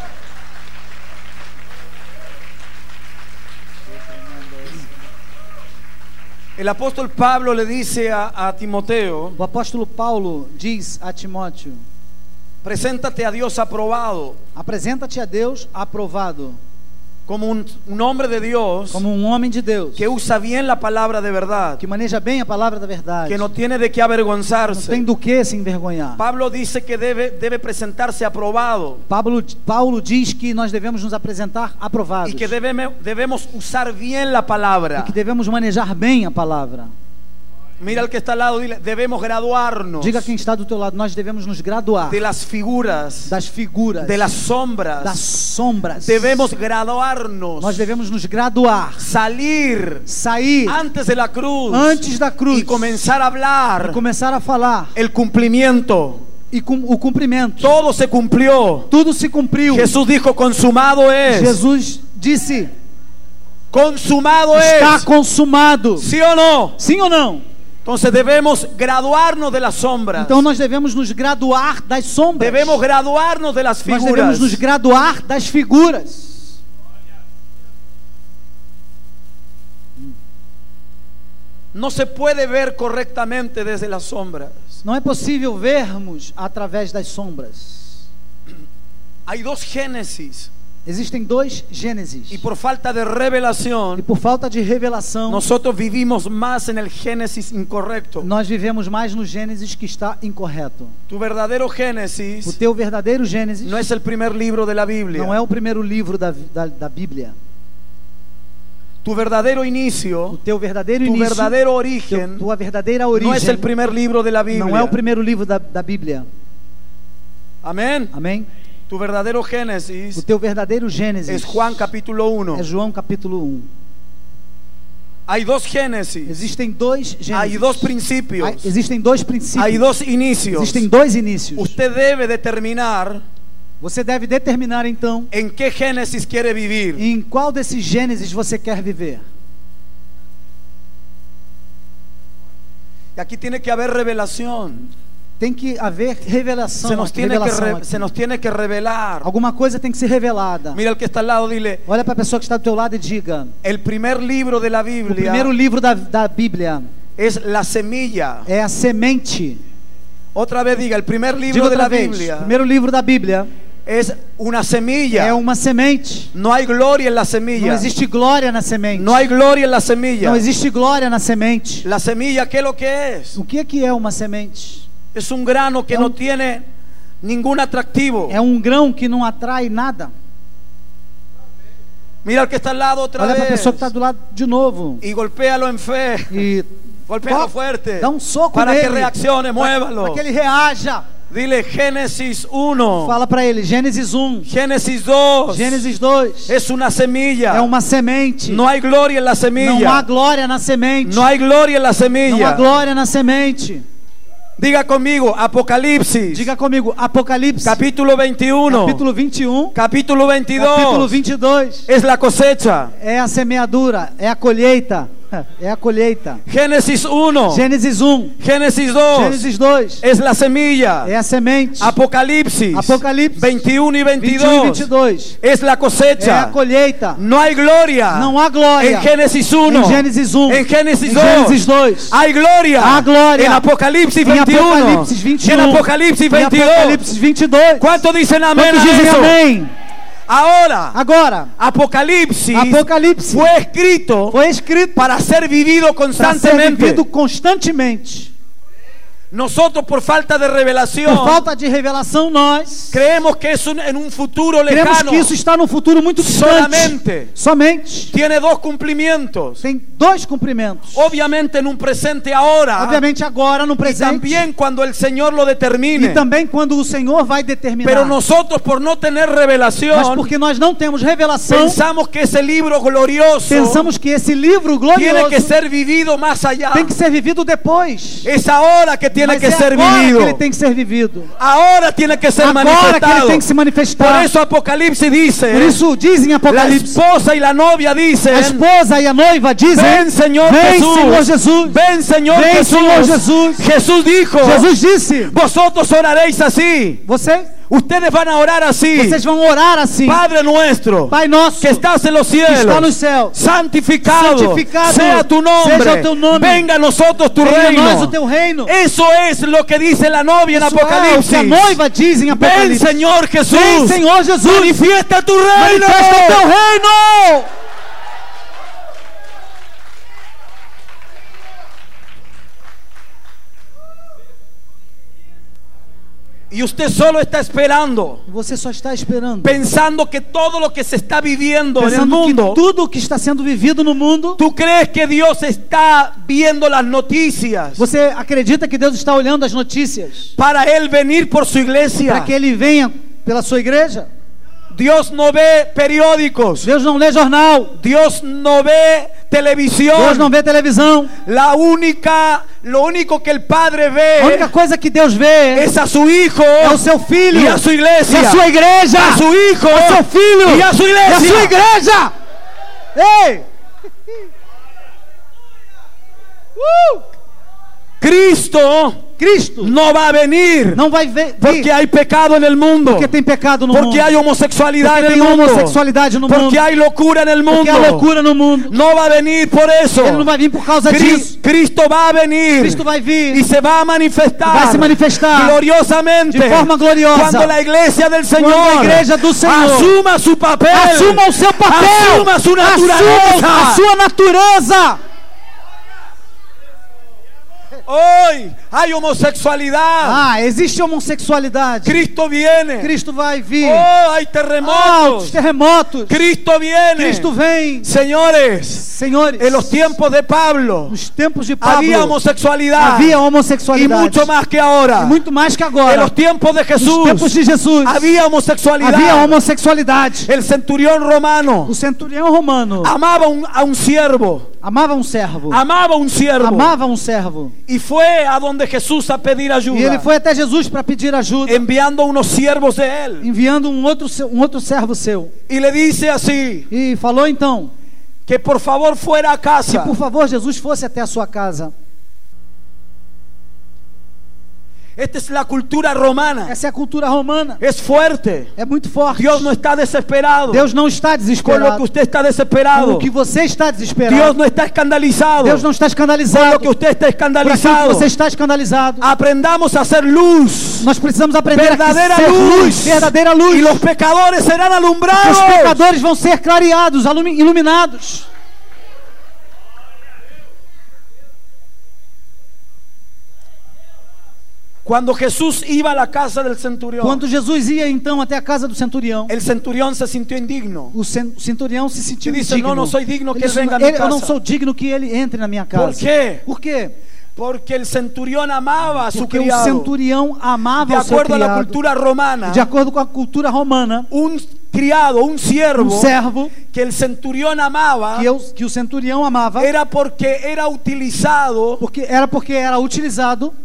El apóstol Pablo le dice a, a Timoteo: O apóstolo Paulo diz a Timóteo: preséntate a Dios aprobado, apresenta-te a Deus aprovado, como un, un hombre de Dios como um homem de Deus, que usa bien la palabra de verdad, que maneja bem a palavra da verdade, que no tiene de qué não avergonzarse. tem do que se envergonhar. Pablo dice que debe, debe presentarse aprobado Paulo, Paulo diz que nós devemos nos apresentar aprovados y que debemos, debemos usar bien la e palabra. que devemos manejar bem a palavra. Mira al que está al lado, dile, debemos graduarnos Diga a quem está do teu lado: nós devemos nos graduar de las figuras, das figuras, de las sombras. das sombras. Debemos graduarnos, Nós devemos nos graduar, salir sair antes de la cruz antes da cruz y comenzar a hablar e começar a falar el cumplimiento. e com o cumprimento. Todo se cumplió. Tudo se cumpriu. Jesús dijo, consumado es. Jesus disse: Consumado está es. consumado. ¿Sí o no? Sim ou não? Entonces debemos graduarnos de las sombras. Então nós devemos nos graduar das sombras. Debemos graduarnos de las Nós devemos nos figuras. graduar das figuras. No se puede ver correctamente desde las sombras. Não é possível vermos através das sombras. Hay dos Génesis Existem dois Gênesis. y por falta de E revelación por falta de revelação, nosotros vivimos más en el Génesis incorrecto. nós vivemos mais no Gênesis que está incorreto. Tu verdadero O Génesis teu verdadeiro Gênesis no es el primer libro de la Biblia. não é o primeiro livro da, da, da Bíblia. Tu verdadero O inicio, teu verdadeiro tu início, verdadero teu, origen tua verdadeira no es origem el primer libro de la não é Biblia. o primeiro livro da, da Bíblia. Amén. Amém? Tu verdadero O Génesis teu verdadeiro Gênesis es Juan capítulo uno. é João capítulo um. Hay dos Génesis. Existem dois Gênesis. Hay dos principios. Há- Existem dois princípios. Hay dos inicios. Existem dois inícios. Usted debe determinar Você deve determinar então en qué Génesis quiere vivir. em qual desses Gênesis você quer viver. Y aquí tiene que haber revelación. Tem que haver revelação. Se nos aqui, tiene que, revelação re- aqui. se nos tiene que revelar. Alguma coisa tem que ser revelada. Mira al que está al lado, dile, Olha para a pessoa que está do teu lado e diga: el primer libro de la o Biblia primeiro livro da, da Bíblia es la semilla. é a semente. Otra vez diga, el primer Diga libro de outra la vez: Biblia o primeiro livro da Bíblia es una semilla. é uma semente. No hay gloria en la Não semilla. existe glória na semente. No hay gloria en la semilla. Não existe glória na semente. La semilla, ¿qué es lo que es? O que é que é uma semente? Es un grano que Es no un- tiene ningún atractivo. É um grão que não atrai nada. Mira al que está al lado otra Olha para a vez pessoa que está do lado de novo y golpéalo en fe. e Golpéalo fuerte. dá um soco para nele que reaccione, muévalo. para que ele reaja. Dile Génesis uno, Fala para ele: Gênesis um, Génesis dos. Gênesis dois. Es una semilla. É uma semente. No hay gloria en la Não há semilla. glória na semente. No hay gloria en la Não há semilla. glória na semente. Diga conmigo, Apocalipsis, Diga comigo: Apocalipse, capítulo veintiuno, capítulo vinte e um, capítulo veintidós. capítulo vinte e dois. Es la cosecha. É a semeadura, é a colheita. É a colheita. Génesis uno, Gênesis um, Génesis dos. Gênesis dois. Es la semilla. É a semente. Apocalipsis, Apocalipse veintiuno y vinte e um e veintidós. vinte e dois. Es la É a cosecha. colheita. No hay gloria. Não há glória. En Génesis uno. Em Gênesis um. En Génesis Em dos. Gênesis dois. Hay gloria. Há glória. En Apocalipsis Em veintiuno. Apocalipse vinte e um. En Apocalipsis Em veintidós. Apocalipse vinte e dois. ¿Cuántos dicen amén Quantos a dizem eso? amém? Ahora, Agora, Apocalipsis Apocalipse fue escrito foi escrito para ser vivido para ser constantemente. vivido constantemente. Nosotros por falta de revelación Por falta de revelação, nós creemos que eso en un futuro cremos lejano que isso está num futuro muito distante. solamente Somente. tiene dos cumplimientos. Tem dois cumprimentos. Obviamente en un presente ahora Obviamente agora, no y presente. también cuando el Señor lo E determine. também quando o Senhor vai determinar. Pero nosotros por no tener Mas revelación porque nós não temos revelação, pensamos que ese libro glorioso pensamos que esse livro tiene glorioso que ser vivido más allá. tem que ser vivido depois. Es ahora que tiene Mas que é ser agora vivido. que ele tem que ser vivido. Ahora tiene que ser Agora que ele manifestado. tem que se Por manifestar. eso Apocalipsis dice, Por isso diz em la Apocalipse, esposa y la novia a dicen, esposa e a noiva dizem: ven Señor Vem, Jesús, Senhor Jesus. ven Señor Vem, Jesús. Senhor Jesus. Jesús dijo, Jesus disse: vosotros oraréis así, Vocês, ustedes van a orar así, vocês vão orar assim: Padre nuestro, Pai nosso, que estás en los que está cielos, nos céus, santificado, santificado sea tu nombre, seja o teu nome. venga a nosotros tu venha a reino. nós o teu reino. Eso es lo que dice la novia en Isso é o que a Apocalipsis. noiva diz em Ven Apocalipse: Señor Jesús, Vem, Senhor Jesus, manifiesta tu reino. manifesta o teu reino. Y usted solo está esperando, E você só está esperando, pensando que todo lo que se está viviendo en el pensando mundo, que tudo o que está sendo vivido no mundo, tú crees que Dios está viendo las noticias você acredita que Deus está olhando as notícias para Él venir por su para iglesia. que Ele venha pela sua igreja? Dios no ve periódicos, Deus não lê jornal, Dios no ve Deus televisión. não vê televisão. La única, lo único que el Padre A ve única coisa que Deus vê es a su Hijo é o seu filho y a su e iglesia. a sua igreja, A su Hijo é o seu filho y a su e a sua iglesia. igreja. Ei! Uh! Cristo Cristo no va a venir não vai ver, porque vir hay pecado en el mundo, porque tem pecado no porque mundo, hay homosexualidad porque en el tem mundo, homossexualidade no mundo, porque hay locura en el porque há mundo. loucura no mundo. No va a venir por eso. Ele não vai vir por causa Cri- disso. Cristo va a venir Cristo vai vir y se va a manifestar, vai se manifestar gloriosamente de forma gloriosa cuando la iglesia del Señor quando a igreja do Senhor asuma su papel, assuma o seu papel, asuma su naturaleza. assuma a sua natureza. Hoy hay homosexualidad. Ah, existe homossexualidade. Cristo viene. Cristo vai vir. Oh, hay Ah, terremotos. os terremotos. Cristo viene. Cristo vem. Señores, Senhores, en los tiempos de Pablo nos tempos de Pablo había homosexualidad havia y homossexualidade. mucho más que ahora. E muito mais que En agora. los tiempos de Nos tempos Jesús de Jesus había homosexualidad. havia homossexualidade. El centurión romano O centurião romano amaba un- a un siervo, amava um servo. amaba a un siervo Amava um servo. y fue a donde Jesús a pedir E ele ayuda, foi até Jesus para pedir ajuda, enviando unos siervos de él enviando um outro, se- um outro servo seu. y le dice así, E falou então que por favor fuera a que casa. por favor Jesus fosse até a sua casa. Esta es la cultura romana, Essa é a cultura romana. es fuerte. É muito forte. Dios no está desesperado Deus não está con lo que desesperado usted está com desesperado. o que você está desesperado. Dios no está escandalizado Deus não está con lo escandalizado que usted está por aquilo que escandalizado. você está escandalizado. Aprendamos a hacer luz, Nós precisamos aprender verdadera a ser luz, luz, verdadeira luz. y los pecadores serán Os alumbrados. pecadores vão ser clareados, alumi- iluminados. Cuando Jesús iba a la casa del centurión, Quando Jesus ia então até a casa do centurião, el centurión se sintió indigno. o cen- o centurião se sentiu E disse, indigno. "Não, não sou digno que Ele ele disse, venga a minha "Ele- Eu não casa." sou digno que ele entre na minha casa. ¿Por qué? Por quê? Porque el centurión amaba a su Porque o criado. centurião amava De o seu acuerdo a la criado. cultura romana, De acordo com a cultura romana, un criado, un siervo um servo que el centurión amaba que, eu, que o centurião amava era porque era utilizado porque, era porque era utilizado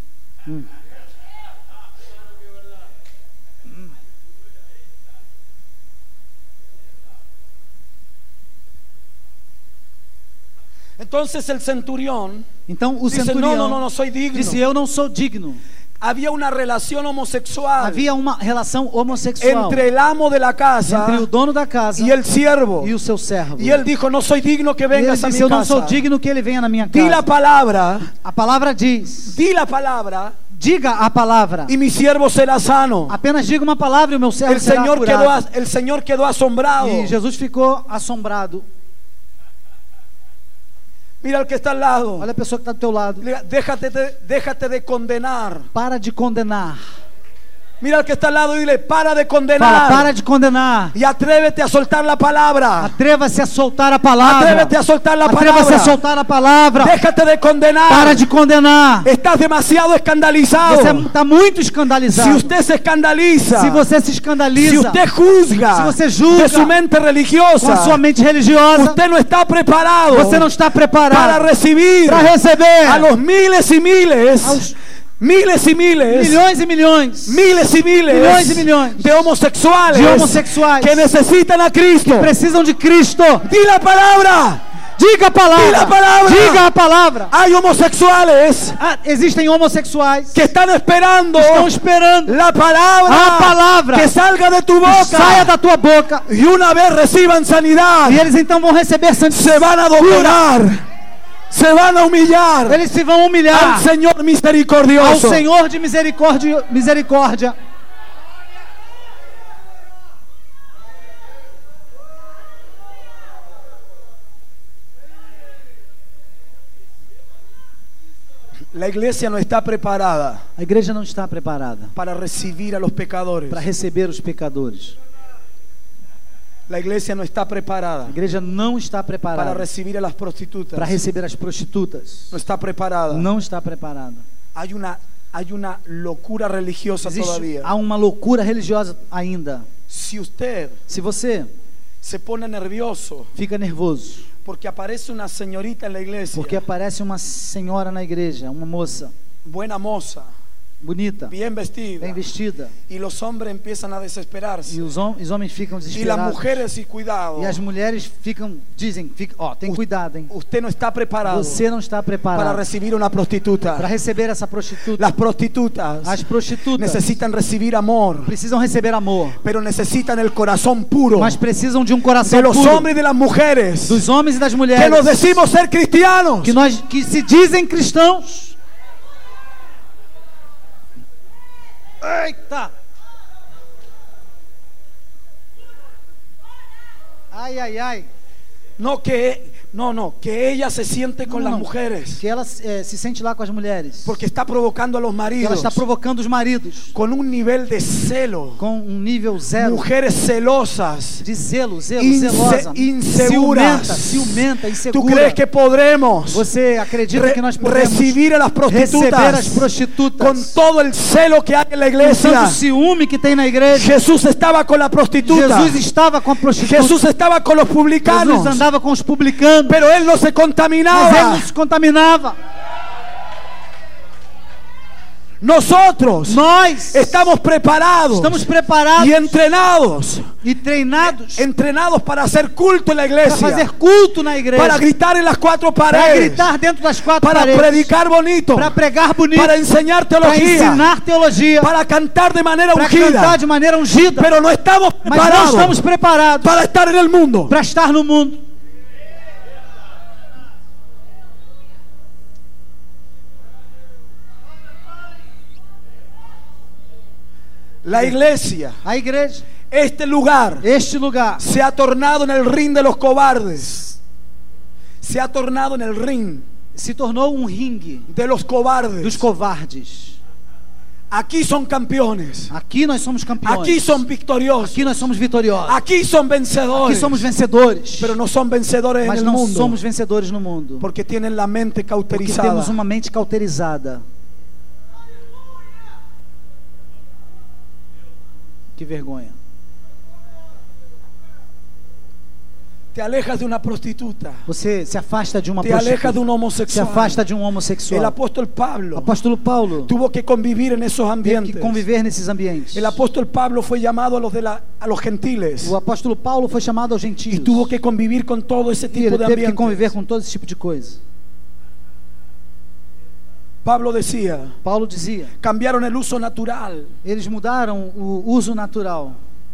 Entonces el centurión Então o dice, centurião no, no, no, no soy digno. disse: Eu não sou digno. Había una relación homosexual Havia uma relação homossexual entre el amo de la casa entre o dono da casa y el siervo. e o seu servo. Y él dijo, no soy digno que E ele vengas a mi disse: Eu não sou casa. digno que ele venha na minha Di la casa. palabra, A palavra diz: di la palabra Diga a palavra. y mi siervo será sano. Apenas diga uma palavra e o meu servo El será Señor, quedó, curado. el Señor quedó asombrado. E Jesus ficou assombrado. Mira al que está al lado. Olha a pessoa que está do teu lado. Diga, Déjate de, déjate de condenar. Para de condenar. Mira al que está al lado y dile, para de Fala, condenar. para de condenar. Y atrévete a soltar la palabra. Atreva-se a soltar a palavra. Atrévete a soltar la Atreva-se palabra. a soltar a palavra. Déjate de condenar. Para de condenar. Estás demasiado escandalizado. Você está muito escandalizado. Si usted se escandaliza, Se você se si escandaliza usted juzga Se você julga de su mente com a religiosa, sua mente religiosa, usted no está preparado você não está para preparado recibir para receber a los miles y miles, aos miles y miles, milhões e milhões miles y miles, Milhões e milhões de homosexuales, de homossexuais que necesitan a Cristo. precisam de Cristo. Di la palabra. Diga a palavra. Diga a palavra. Diga a palavra. Hay homosexuales Ah, existem homossexuais que están esperando que estão esperando la palabra, a palavra que salga de tu que boca. saia da tua boca. Y una vez reciban sanidad, E eles então vão receber se sanidade. van a doblar, se van a humillar Eles se vão humilhar al Señor ao misericordioso. Senhor de misericórdia. misericórdia. La iglesia no está preparada A igreja não está preparada para recibir a los pecadores. para receber os pecadores. La iglesia no está preparada A igreja não está para preparada recibir a las prostitutas. para receber as prostitutas. No está preparada. Não está preparada. Hay una, hay una locura religiosa Existe, todavía. há uma loucura religiosa ainda. Si usted Se você se pone nervioso fica nervoso porque aparece una señorita en la iglesia, porque aparece uma senhora na igreja, uma moça buena moza, bonita, bien vestida, bem vestida, y los hombres empiezan a desesperarse, e os, hom os homens ficam y las desesperados, mujeres, y cuidado, e as mulheres ficam, dizem, fica, ó, tem Us- cuidado, hein? usted no está preparado Você não está para preparado recibir una prostituta. para receber essa prostituta. Las prostitutas As prostitutas necesitan recibir amor, precisam receber amor, pero necesitan el corazón puro mas precisam de um coração de los puro, hombres y de las mujeres dos homens e das que mulheres nos decimos ser cristianos. que nós que se dizem cristãos. Eita! Ai, ai, ai. No que no, no, que ella se siente con Não, las não. mujeres, Que ela eh, se sente lá com as mulheres. porque está provocando a los Que maridos ela está provocando os maridos con un nivel de celo, com um nível zero mujeres celosas. de zelo, zelo, Inse- zelosa, inseguras. ciumenta, ciumenta, insegura. ¿Tú crees que podremos Você acredita re- que nós podemos recibir a las receber as prostitutas prostitutas con todo el celo que hay en la com iglesia? tanto ciúme que tem na igreja? Jesús estaba con la prostituta, Jesus estava com a prostituta. Jesús estaba con los publicanos, Jesus andava com os publicanos, pero él no se mas ele contaminaba. não se contaminava. Nosotros Nós estamos preparados estamos preparados y entrenados, e treinados entrenados para hacer culto en la para iglesia, fazer culto na igreja, para gritar en las cuatro para paredes, gritar dentro das quatro para paredes, predicar bonito, para pregar bonito, para enseñar para teología, ensinar teologia, para cantar de manera para cantar ungida, de maneira ungida. pero no estamos Mas não preparados estamos preparados para estar en el mundo. para estar no mundo. La iglesia, A igreja, este lugar, este lugar, se ha tornado en el ring de los cobardes. Se ha tornado en el ring se tornou um ringue de los cobardes. dos covardes. Aquí son campeones. Aqui nós somos campeões. Aquí son victoriosos. Aqui nós somos vitoriosos. Aquí son Aqui vencedores. somos vencedores. Pero no son vencedores Mas en el não mundo. somos vencedores no mundo. Porque tienen la mente Porque cauterizada. temos uma mente cauterizada. Que vergonha. Te alejas de una prostituta. Você se afasta de uma Te alejas de un prostituta. Se homosexual. afasta de um El homossexual. apóstol O Pablo apóstolo Paulo tuvo que convivir en esos teve ambientes. que conviver nesses ambientes. El apóstol Pablo fue llamado a los de la, a los gentiles O apóstolo Paulo foi chamado aos y gentios. tuvo que convivir con todo ese E tipo ele de teve que conviver ambientes. com todo esse tipo de coisa. Pablo decía, Paulo dizia: cambiaron el uso natural eles mudaram o uso natural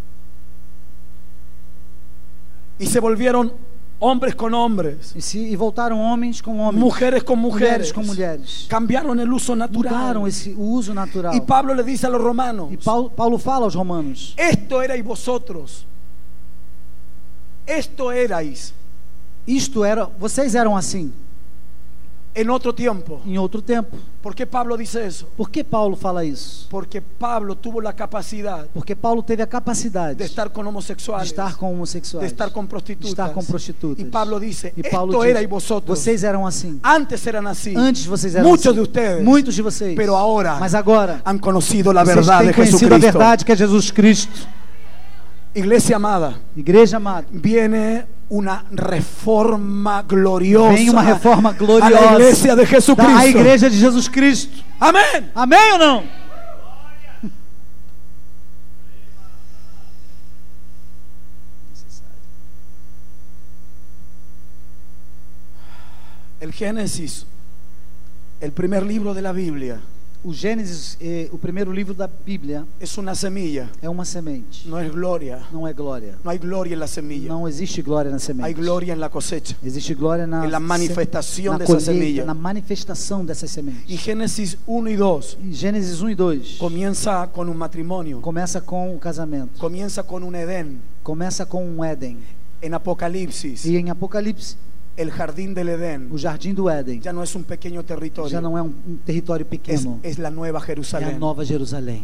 y se volvieron hombres con hombres, e, se, e voltaram homens com homens, mujeres con mujeres. mulheres com mulheres. Cambiaron el uso natural. Mudaram esse, o uso natural. Y Pablo le dice a los romanos, E Paulo, Paulo fala aos romanos: esto erais vosotros, esto erais, isto era, vocês eram assim, en otro tiempo. em outro tempo. ¿Por qué Pablo dice eso? Por que Paulo fala isso? Porque Pablo tuvo la capacidad Porque Paulo teve a capacidade de estar con de homosexuales, estar com de homossexuais, estar con de prostitutas. estar com prostitutas. Y Pablo dice, E Paulo esto diz, era y vosotros. vocês eram assim. Antes eran así. Antes vocês eram Muchos assim. de ustedes. Muitos de vocês. Pero ahora Mas agora han conocido la vocês verdad têm de conhecido a Jesucristo. verdade que é Jesus Cristo. Iglesia amada, Igreja amada, viene una reforma gloriosa vem uma reforma a la gloriosa iglesia de da Jesucristo. igreja de Jesus Cristo. Amén. Amém ou não? El Génesis, el primer libro de la Biblia, O Gênesis, eh, o primeiro livro da Bíblia, es una semilla, é uma semente. no es gloria. Não é glória. No hay gloria en la semilla, Não existe glória na hay semente. gloria en la cosecha. Existe glória na, En la manifestación na de esa colheita, semilla. na manifestação dessas sementes. Y Génesis uno y dos Em Gênesis um e dois, comienza con un matrimonio, começa com o casamento. comienza con un Edén. Começa com um Éden. En Apocalipsis, E em Apocalipse, el jardín del Edén o jardim do Éden ya no es un pequeño territorio, já não é um, um território es, pequeno. es la nueva É a Jerusalén. Nova Jerusalém.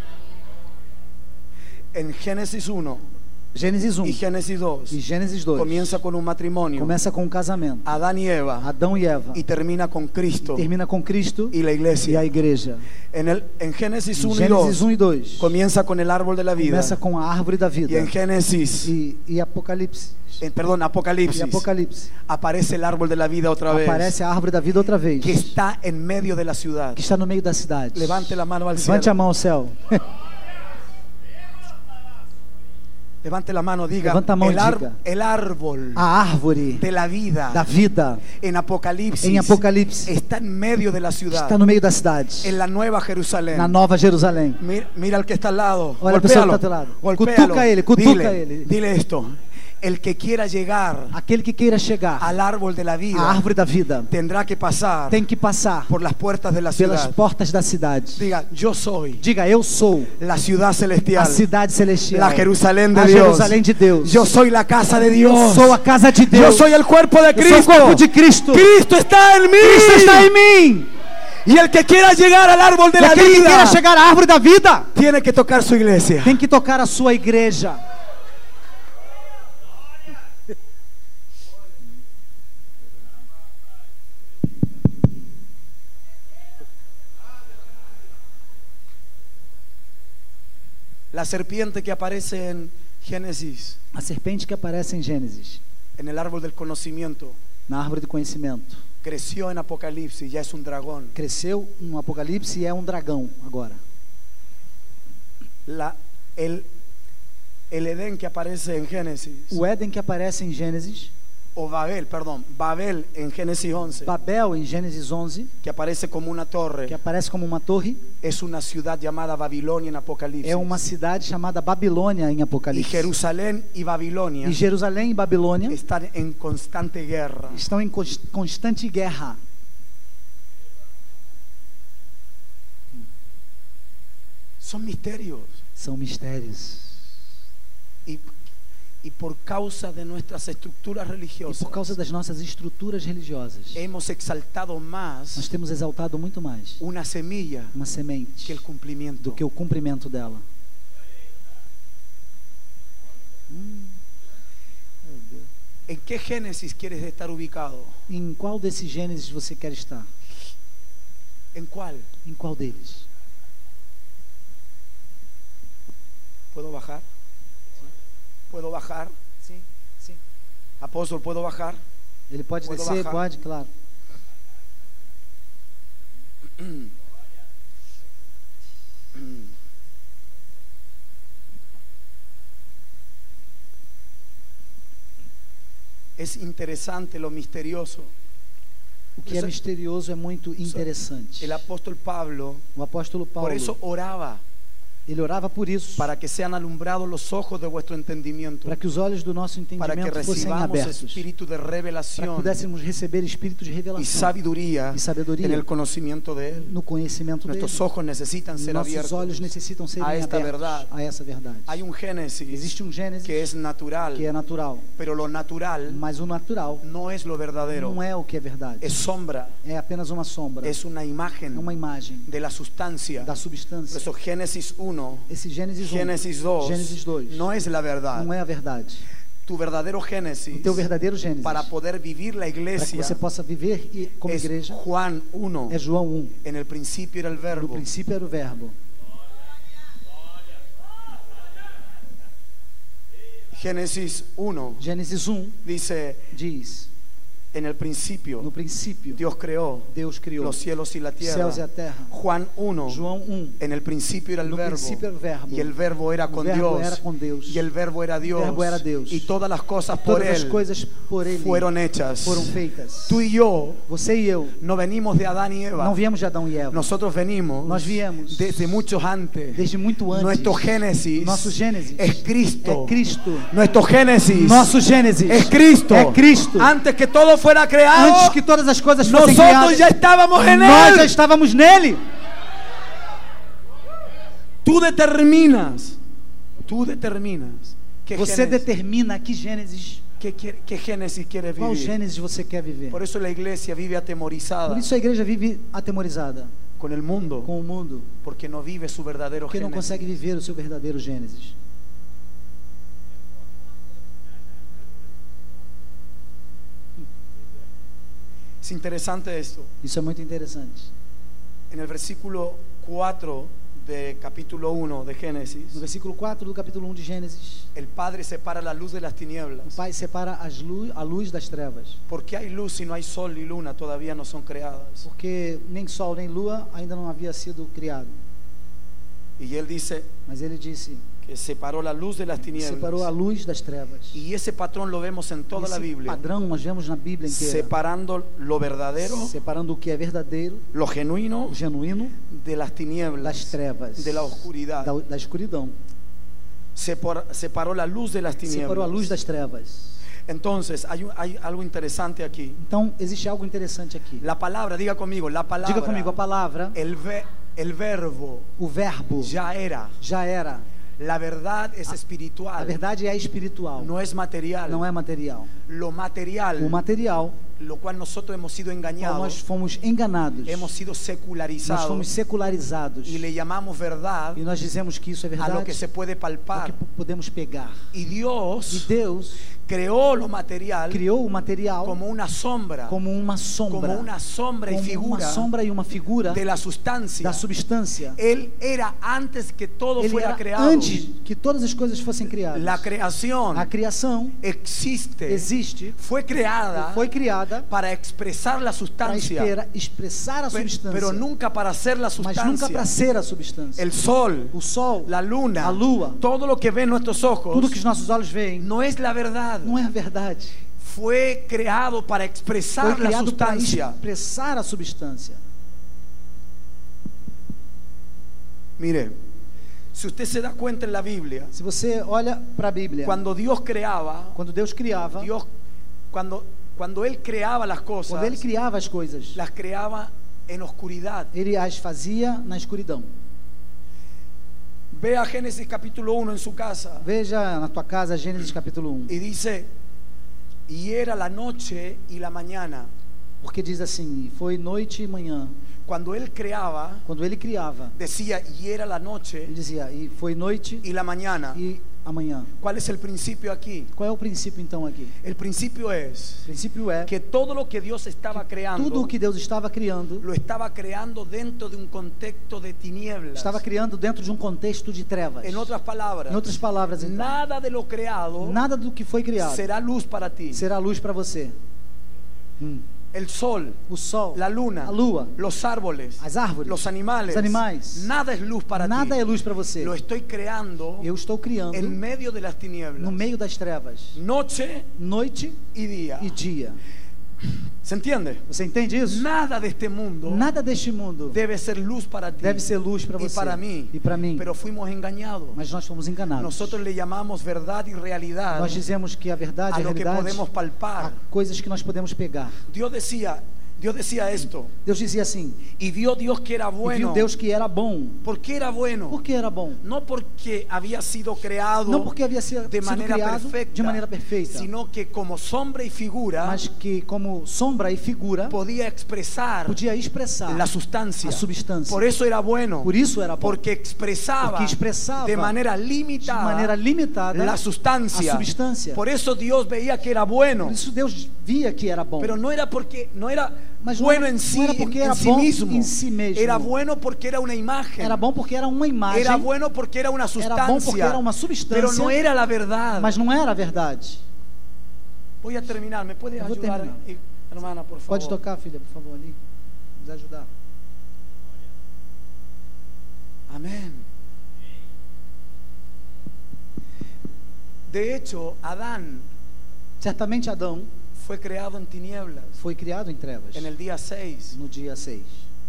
En Génesis uno Gênesis um y Génesis dos e Gênesis dois comienza con un matrimonio, começa com o casamento. Adán y Eva, Adão e Eva. y termina con Cristo Termina com Cristo y la e a iglesia. igreja. En, el, en Génesis Em uno y Gênesis dos um e dois comienza con el árbol de la vida. começa com a árvore da vida. Y en Génesis, E, e Apocalipse. en, perdón, E Apocalipsis, Apocalipse. aparece el árbol de la vida otra vez, Aparece a árvore da vida outra vez. que está en medio de la ciudad. Que está no meio da cidade. Levante la mano al Levante a cielo. mão ao céu. Levante la mano, diga, Levanta a mão e el, ar- diga. el árbol A árvore de la vida da vida en Apocalipsis em Apocalipse está en medio de la ciudad, está no meio da cidade. en la nueva Jerusalén. Na Nova Jerusalém. Mira, mira al que está al lado. Olha a pessoa que Golpéalo, está ao teu lado. golpéalo. Cutuca ele, cutuca dile, ele. dile esto. El que quiera llegar Aquele que queira chegar al árbol de la à vida árvore da vida tendrá que pasar tem que passar por las puertas de la pelas ciudad. portas da cidade. Diga, yo soy Diga, eu sou la ciudad a celestial, cidade celestial. la Jerusalén de a Dios. Jerusalém de Deus. Yo soy la casa de Eu Dios. sou a casa de Deus. Yo soy el cuerpo de Eu sou o Cristo. corpo de Cristo. Cristo está en mí. Cristo está em mim. Y el que quiera llegar al árbol de E la aquele que vida queira chegar à árvore da vida tiene que tocar su iglesia. tem que tocar a sua igreja. La serpiente que aparece en Génesis, A serpente que aparece em Gênesis, en el árbol del conocimiento, na árvore do conhecimento, creció en Apocalipsis, ya es un dragón. cresceu no Apocalipse e é um dragão agora. La, el, el Edén que aparece en Génesis, O Éden que aparece em Gênesis, o Babel, perdón, Babel en Génesis once, Babel em Gênesis onze, que aparece como una torre, que aparece como uma torre, es una ciudad llamada Babilonia en Apocalipsis. é uma cidade chamada Babilônia em Y Apocalipse. Jerusalén y Babilonia E Jerusalém e Babilônia están en constante guerra. estão em cons- constante guerra. Son misterios. São mistérios. Y, y por causa de nuestras estructuras E religiosas, por causa das nossas estruturas religiosas, hemos exaltado nós más temos exaltado muito mais una semilla uma semente que el cumplimiento. do que o cumprimento dela. ¿En qué Génesis quieres estar ubicado? Em qual desses Gênesis você quer estar? ¿En cuál? Em qual deles? ¿Puedo bajar? ¿Puedo bajar? Sim, sim. Apóstol, ¿puedo bajar? Ele pode Pode descer? bajar? Pode, claro. Es interesante lo misterioso. O que é Isso- misterioso é muito interessante. El apóstol Pablo, O apóstolo Paulo, por eso oraba Ele orava por isso, para que sean alumbrados los ojos de vuestro entendimiento, para que os olhos do nosso para que entendimento fossem recibamos abertos, espíritu de para que revelación pudéssemos receber espírito de y revelação sabiduría e sabedoria en el conocimiento de Él. no conhecimento dele. Nuestros ojos necesitan ser Nossos abiertos olhos necessitam serem a esta abertos verdad. a essa verdade. Hay un Génesis Existe um Gênesis que es natural, que é natural, pero lo natural mas o natural no es lo verdadero, não é o que é verdade. es sombra, É apenas uma sombra, es una é imagen uma imagem de la sustancia. da Por substância. eso Génesis uno, Esse Gênesis um, Génesis dos, Gênesis dois, no es la verdad. não é a verdade. Tu verdadero Génesis, O teu verdadeiro Gênesis, para poder vivir la para que iglesia, você possa viver e- como es igreja, Juan uno. é João um. En el principio era el No verbo, princípio era o verbo. Génesis uno Gênesis um dice, diz: en el principio no princípio Dios creó Deus criou los cielos y la os tierra. céus e a terra. Juan uno, João um. en el principio era el No verbo, princípio era o verbo. y el verbo era O con verbo Dios, era com Deus. y el verbo era Dios, verbo era Deus. y todas las cosas por Todas as Él coisas por ele fueron hechas. foram feitas. Tú y yo Você e eu no venimos de Adán y Eva, não viemos de Adão e Eva. nosotros venimos Nós viemos desde muchos antes. desde muito antes. Nuestro Génesis Nosso Gênesis es Cristo. é Cristo. Nuestro Génesis Nosso Gênesis es Cristo. é Cristo. Antes que todo fuera creado, Antes que todas as coisas fossem nosotros criadas, ya estábamos en nós já Él. estávamos nele. Tú determinas, tú determinas qué Você Génesis, determina que Gênesis, qué, quiere- qué Génesis quieres qual vivir. Gênesis você quer viver. Por eso la iglesia vive atemorizada Por isso a igreja vive atemorizada con el mundo, com o mundo, porque no vive su verdadero porque não Génesis. consegue viver o seu verdadeiro Gênesis. Es interesante esto. Isso é muito interessante. En el versículo cuatro de capítulo uno de No Génesis, versículo quatro do capítulo um de Gênesis, el Padre separa la luz de las o tinieblas. Pai separa as luz, a luz das trevas, ¿Por qué hay luz si no hay sol y luna? Todavía no son creadas. porque nem sol nem lua ainda não havia sido criado. Y él dice Mas ele disse, que separó la luz de las separou a tinieblas. luz das trevas. Y ese patrón lo vemos en toda la Esse Biblia, padrão nós vemos na Bíblia inteira, separando lo verdadero, separando o que é verdadeiro, lo genuino, o genuíno, de las das tinieblas, trevas, de la oscuridad. da, da escuridão. Separ- separó la luz de las Separou a luz tinieblas. das trevas. Entonces, hay, un- hay algo interesante aquí. Então, existe algo interessante aqui. La palabra, diga conmigo, la palabra, Diga comigo, a palavra, el, ve- el verbo o verbo, ya era. já era. La verdad es A espiritual, verdade é espiritual, no es material. não é material. Lo material, O material, lo cual nosotros hemos sido qual nós engañados, fomos enganados, hemos sido nós secularizados fomos secularizados, y le llamamos verdad e nós dizemos que isso é a lo verdade, que se puede o palpar. que podemos pegar. Y E Dios Deus creó lo material criou o material como una sombra, como uma sombra, como una sombra y como uma figura sombra e uma figura de la sustancia. da substância. Él era antes que todo Ele fuera era creado. antes que todas as coisas fossem criadas. La creación A criação existe, existe, fue creada foi criada para expresar la para sustancia, espera- expressar a pe- substância, pero nunca para ser la mas nunca sustancia. para ser a substância. El sol, O sol, la luna, a lua, todo lo que ven nuestros ojos tudo que os nossos olhos veem, no es la verdad. não é a verdade. Fue creado para Foi expresar la criado para sustancia. expressar a substância. Mire, si usted se da cuenta en la Biblia, Se você olha para a Bíblia, cuando Dios creaba, quando Deus criava, Dios, cuando, cuando Él creaba las quando cosas, Ele criava as coisas, las creaba en oscuridad. Ele as fazia na escuridão. Vea Génesis capítulo uno en su casa Veja na tua casa Gênesis capítulo um, y dice, y era la noche y la mañana. porque diz assim, foi noite e manhã. Cuando Él creaba, Quando Ele criava, decía, y era la Ele noche dizia, e foi noite y la mañana. e amanhã. ¿Cuál es el principio aquí? Qual é o princípio então aqui? El principio es O princípio é que todo lo que Dios estaba creando, tudo o que Deus estava criando, lo estaba creando dentro de un contexto de tinieblas. estava criando dentro de um contexto de trevas. En otras palabras, Em outras palavras, então, nada de lo creado nada do que foi criado será luz para ti. será luz para você. Hum. El sol, O sol, la luna, a lua, los árboles, as árvores, los animales, os animais, nada es luz para nada ti. é luz para você. Lo estoy creando Eu estou criando en medio de las tinieblas, no meio das trevas, noche noite y día. e dia. ¿Se entiende? Você entende isso? Nada de este mundo Nada deste mundo debe ser luz para ti deve ser luz para y você para mí, e para mim. pero fuimos engañados. Mas nós fomos enganados. Nosotros le llamamos verdad y realidad Nós dizemos que a verdade a e a lo que realidade podemos palpar. há coisas que nós podemos pegar. Dios decía, Dios decía esto, Deus dizia assim, y vio Dios que era e viu bueno. Deus que era bom. ¿Por qué era bueno? Por que era bom? No porque había sido creado Não porque havia sido de sido manera criado perfecta, de maneira perfeita, sino que como sombra y figura mas que como sombra e figura podía expresar podia expressar la sustancia. a substância. Por eso era bueno, Por isso era bom. porque expresaba, Porque expressava de manera de limitada maneira limitada la sustancia. a substância. Por eso Dios veía que era bueno, Por isso Deus via que era bom. pero no era porque no era Mas não bueno era- en sí, não era porque en, era en sí bom mismo. em si mesmo. Era bueno porque era una imagen. Era bom porque era uma imagem, Era bueno porque era una Era bom porque sustancia, era uma substância, pero no era la verdad. mas não era a verdade. Voy a terminar. ¿Me puede Eu vou ayudar, terminar. eh, hermana, por favor? Pode tocar, filha, por favor, ali. Nos ajudar. Amén. De hecho, Adán Certamente Adão fue creado en tinieblas foi criado em trevas en el día seis. no dia seis.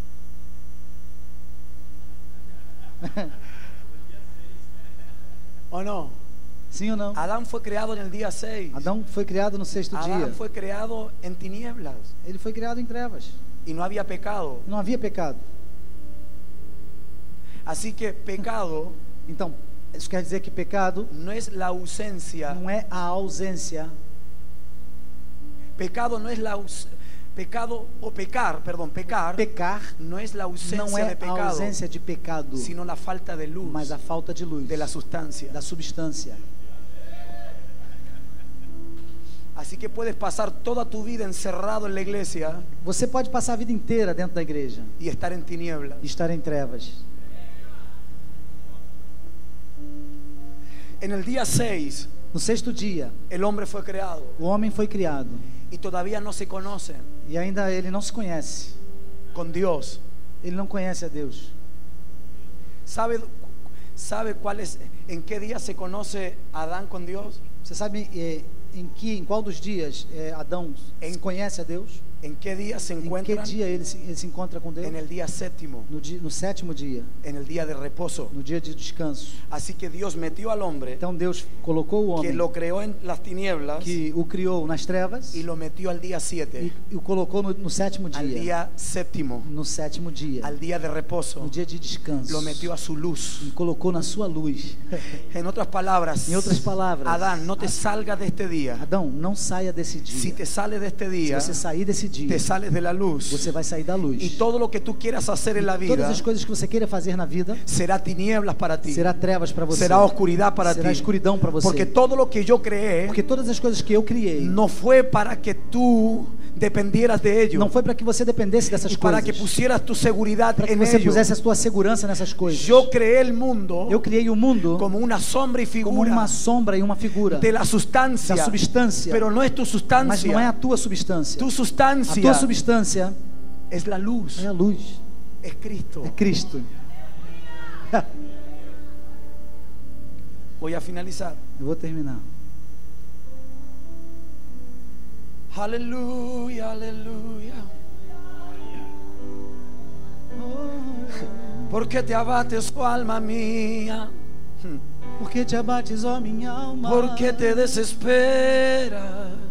¿O no? Sim ou não? Adán fue creado en el día seis. Adão foi criado no sexto dia. Adán fue creado en tinieblas Ele foi criado em trevas. y no había pecado. Não havia pecado. Así que pecado Então, isso quer dizer que pecado no es la ausencia. não é a ausência. Pecado no es la aus- pecado o pecar, perdón, pecar Pecar no es la não ausencia é de a pecado, ausência de pecado, sino la falta de luz mas a falta de luz, de la sustancia. da substância. Así que puedes pasar toda tu vida encerrado en la iglesia Você pode passar a vida inteira dentro da igreja y estar en tinieblas. e estar em trevas. En el día seis, No sexto dia, el hombre fue creado o homem foi criado y todavía no se conocen e ainda ele não se conhece. con Dios. Ele não conhece a Deus. ¿Sabe, sabe cuál es, en qué día se conoce Adán con Dios? Você sabe eh, em que, em qual dos dias eh, Adão Em- se conhece a Deus? ¿En qué día se Em que encuentran? dia ele se, ele se encontra com Deus? En el día séptimo, No, dia, no sétimo dia, en el día de reposo. no dia de descanso. Así que Dios metió al hombre Então Deus colocou o que homem lo creó en las tinieblas que o criou nas trevas y lo metió al día e, siete, e o colocou no, no sétimo al dia. día séptimo, No sétimo dia, al día de reposo, no dia de descanso. lo metió a su luz. E colocou na sua luz. En otras palabras, Em outras palavras, Adán, no te salgas de este día. Adão, não saia desse dia. Si te sales de este Se día, você sair desse dia, te sales de la luz. você vai sair da luz. Y todo lo que tú quieras hacer en la Todas vida as coisas que você queira fazer na vida será tinieblas para ti. será trevas para você. Será oscuridad para será ti. escuridão para você. Porque todo lo que yo creé Porque todas as coisas que eu criei no fue para que tú dependieras de ello, não foi para que você dependesse dessas y para coisas. que pusieras tu seguridad Para que en você ello. pusesse a sua segurança nessas coisas. Yo creé el mundo Eu criei o mundo como una sombra y como figura uma sombra e uma figura de la sustancia, da substância. pero no es tu Mas não é sustancia. a tua substância. Tu A sustancia tua substância es la luz, é a luz, es Cristo. é Cristo. Voy a finalizar. Eu vou terminar. Aleluya, aleluya. ¿Por qué te abates, oh alma mía? Por que te abates, ó minha alma? ¿Por qué te desesperas?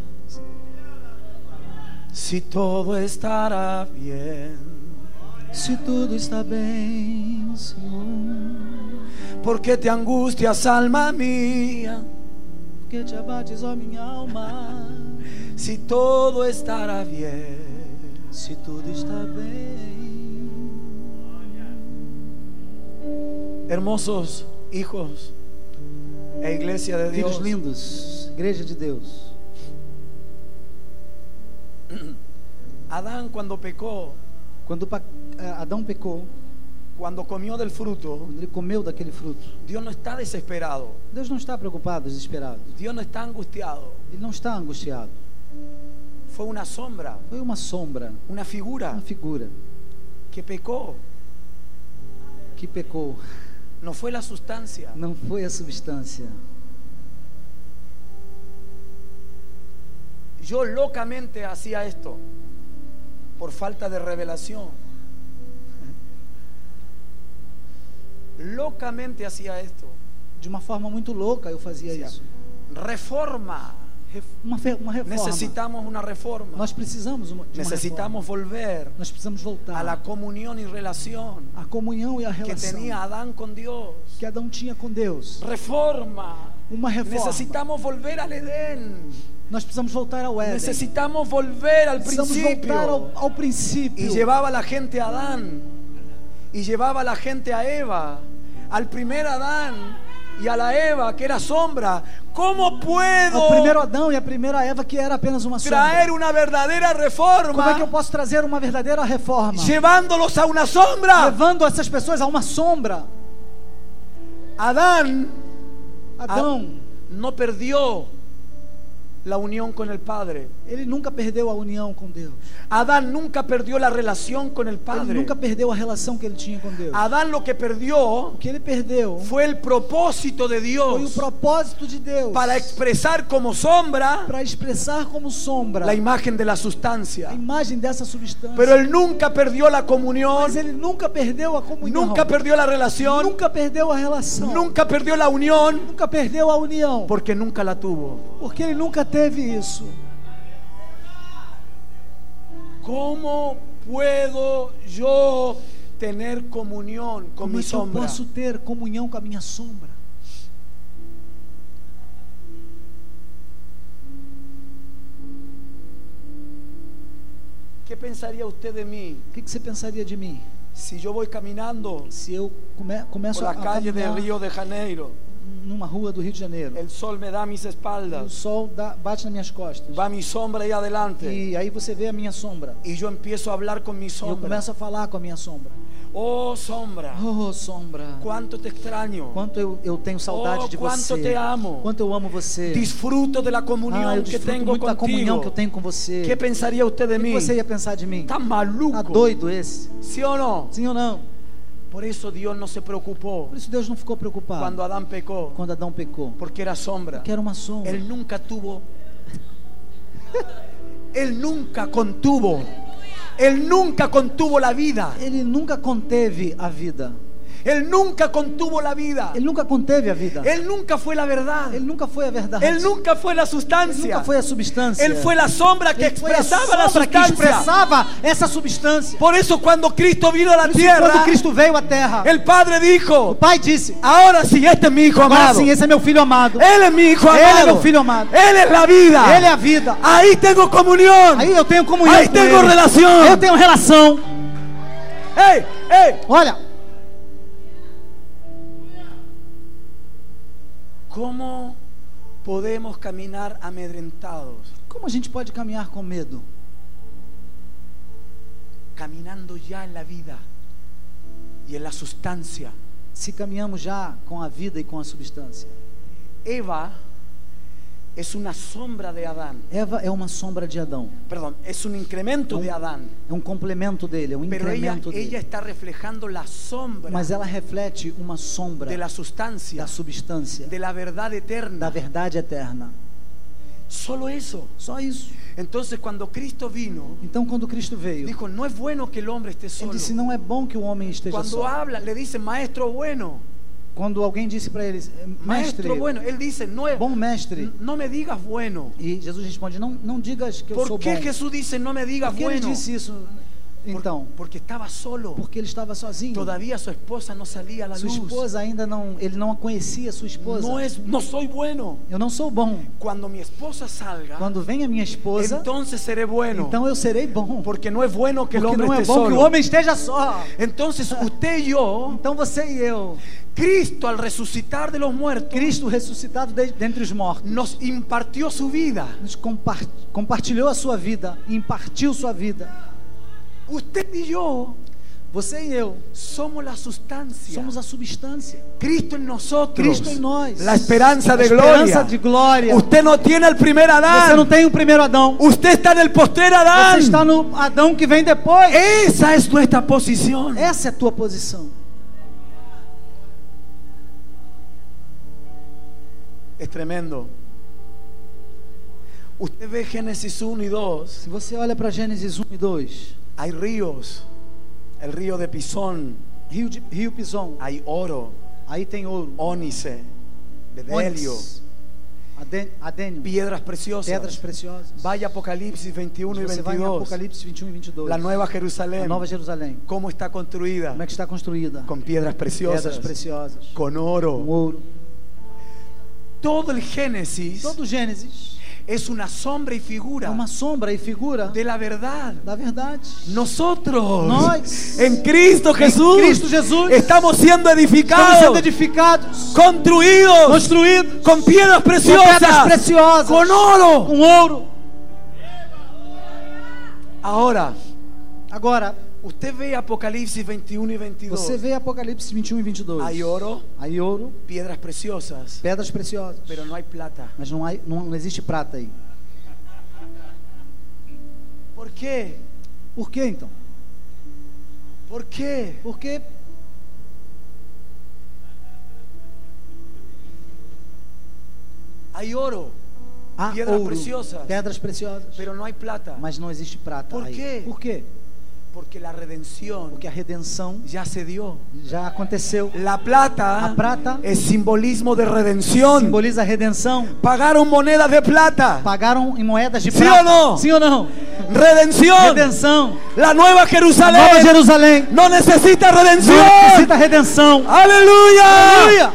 Si todo estará bien. Se tudo está bem, Senhor. ¿Por qué te angustias, alma mía? Por que te abates, ó minha alma? Si todo estará bien. Se tudo está bem. Hermosos hijos e iglesia de Dios, Filhos lindos, igreja de Deus. Adán cuando pecó, Quando pa- Adão pecou, cuando comió del fruto, quando ele comeu daquele fruto, Dios no está desesperado, Deus não está preocupado, desesperado. Dios no está angustiado. Ele não está angustiado. Fue una sombra, Foi uma sombra, una figura uma figura que pecó. que pecou. No fue la sustancia. Não foi a substância. Yo locamente hacía esto por falta de revelación. Locamente hacía esto. De uma forma muito louca eu fazia Decía, isso. reforma. Ref- Uma, fe- uma reforma. Necesitamos una reforma. Nós precisamos uma, de uma Necesitamos reforma. volver Nós precisamos voltar a la comunión y relación a comunhão e a que relação tenía Adán con Dios. que Adão tinha com Deus. Reforma. Uma reforma. Necesitamos volver al Edén. Nós precisamos voltar ao Éden. Necesitamos volver al Precisamos principio. voltar ao, ao princípio. Y llevaba a la gente a Adán. Y llevaba a la gente a Eva. Al primer Adán y a la Eva que era sombra. ¿Cómo puedo Ao primeiro Adão e a primeira Eva, que era apenas uma traer sombra. una verdadera Como é reforma que eu posso trazer uma verdadeira reforma? llevándolos a una sombra? Levando essas pessoas a uma sombra. Adán Adão, no perdió la unión con el Padre. ele nunca perdeu a união com Deus. Adán nunca perdió la relación con el Ele Padre. nunca perdeu a relação que ele tinha com Deus. Adán lo que perdió O que ele perdeu fue el propósito de foi o Dios propósito de Deus para expresar como sombra para expressar como sombra la imagen de la a sustancia. imagem dessa substância. Pero él nunca perdió la comunión, Mas ele nunca perdeu a comunhão. nunca perdió la relación, Nunca perdeu a relação. nunca perdió la unión, Nunca perdeu a união. porque nunca la tuvo. Porque ele nunca teve isso. ¿Cómo puedo yo tener comunión con Como mi é que eu sombra? posso ter comunhão com a minha sombra? ¿Qué pensaría usted de mí O que, que você pensaria de mim si yo voy caminando se eu come, começo por a, la a calle de caminhar Río de Janeiro? numa rua do Rio de Janeiro? El sol me da a mis E o espaldas, sol dá, bate nas minhas costas. va mi sombra ahí adelante, E aí você vê a minha sombra. y yo empiezo a hablar con mi E eu sombra. começo a falar com a minha sombra. Oh sombra, Oh, sombra. cuánto te extraño, Quanto eu, eu tenho saudade Oh, de quanto você. te amo. Quanto eu amo você. disfruto de la Ah, comunión eu que desfruto tengo muito da comunhão contigo. que eu tenho com você. ¿Qué pensaría usted de O que mí? você ia pensar de mim? Está maluco, Tá doido esse? ¿sí o no? Sim ou não? Por eso Dios no se preocupó Por isso Deus não ficou preocupado cuando Adán pecó, quando Adão pecou. porque era sombra. Que era uma sombra. Él nunca tuvo, él nunca contuvo, él nunca contuvo la vida, Ele nunca conteve a vida. él nunca contuvo la vida, Ele nunca conteve a vida. él nunca fue la verdad, Ele nunca foi a verdade. él nunca fue la Ele sustancia, nunca foi a substância. él fue la sombra que Ele foi a expresaba la sombra que sustancia. expressava essa substância. Por eso cuando Cristo vino a la Por isso, tierra, quando Cristo veio à terra, el Padre o dijo: Pai disse: ahora sí, este es mi hijo agora amado, sim, esse é meu filho amado. él es mi hijo Ele é amado, meu filho amado. él es la vida, Ele é a vida. ahí tengo comunión, Aí eu tenho comunhão ahí com tengo ele. relación. Eu tenho relação. ¡Ey! ¡Ey! Olha, ¿Cómo podemos caminar amedrentados? como a gente pode caminhar com medo? Caminando ya en la vida y en la sustancia. Se caminhamos já com a vida e com a substância. Eva es una sombra de Adán. Eva é uma sombra de Adão. Perdón, es un incremento de Adán. É um complemento dele, é um Pero ella, incremento ella dele. está reflejando la sombra Mas ela reflete uma sombra de la sustancia, da substância, de la verdad da eterna. verdade eterna. Solo eso. Só isso. Entonces cuando Cristo vino, Então, quando Cristo veio, dijo: no es bueno que el hombre esté ele solo. disse: não é bom que o homem esteja Cuando só. habla, le dice maestro bueno. Quando alguém disse para ele: mestre, Maestro bueno. Él dice: no es, bom mestre. no me digas bueno. E Jesus responde: não, não digas que eu sou ¿Por qué bom. Jesús dice no me digas Por que ele bueno? disse isso? Por- Então, porque estaba solo. porque ele estava sozinho. Todavía su esposa no salía a la Sua luz. esposa ainda não, ele não a conhecia, sua esposa. No es, no soy bueno. Eu não sou bom. Cuando mi esposa salga, Quando vem a minha esposa, entonces seré bueno. então eu serei bom. Porque no es bueno que el Porque hombre não é esté bom que o solo. homem esteja só. Entonces usted y yo, Então você e eu, Cristo al resucitar de los muertos, Cristo ressuscitado de, dentre os mortos, nos impartió su vida. nos compar, compartilhou a sua vida, impartiu sua vida. Usted y yo Você e eu somos la sustancia. somos a substância. Cristo en nosotros. Cristo em nós. La esperanza a de esperança gloria. de glória. Usted no tiene el primer Você Adán. não tem o primeiro Adão. Usted está en el postrer Adán. Você está no Adão que vem depois. Esa es nuestra posición. Essa é a tua posição. Es tremendo. Usted ve Génesis uno y dos. Se você olha para Gênesis um e dois, Hay ríos. El río de Pisón. Rio, de, Rio Pison, Hay oro, aí tem ouro, ónice, bedelio, ônix, aden- adênio, piedras preciosas. pedras preciosas. Vaya Apocalipsis veintiuno y Você vai em veintidós. Apocalipse vinte e um e vinte e dois. La Nueva A Jerusalén. Nova Jerusalém. ¿Cómo está construida? Como é que está construída? Con piedras preciosas, Pedras preciosas, con com oro. ouro. Todo el Génesis Todo Gênesis es una sombra y é figura uma sombra e figura de la verdad. da verdade. Nosotros, Nós, en Cristo em Jesús, Cristo Jesus, estamos siendo estamos edificados, sendo edificados, construidos construídos con piedras com pedras preciosas, preciosas, con oro. com ouro. Ahora, Agora, usted ve Apocalipsis veintiuno y veintidós. você vê Apocalipse vinte e um e vinte e dois. Hay oro, Aí ouro, piedras preciosas, pedras preciosas, pero no hay plata. mas não, há, não, não existe prata aí. ¿Por qué? Por que então? ¿Por qué? Porque Hay oro, há piedras ouro, preciosas, pedras preciosas, pero no hay plata. mas não existe prata Por aí. quê? Por quê? Porque la redención Porque a redenção ya se dio. já aconteceu. La plata, A prata es simbolismo de redención. simboliza a redenção. Pagaron monedas de plata. Pagaram em moedas de Sim prata. ou não? Sim ou não? Redención. Redenção. La Nueva A Nova Jerusalén Jerusalém no necesita não redención. necessita redenção. Aleluya. Aleluia!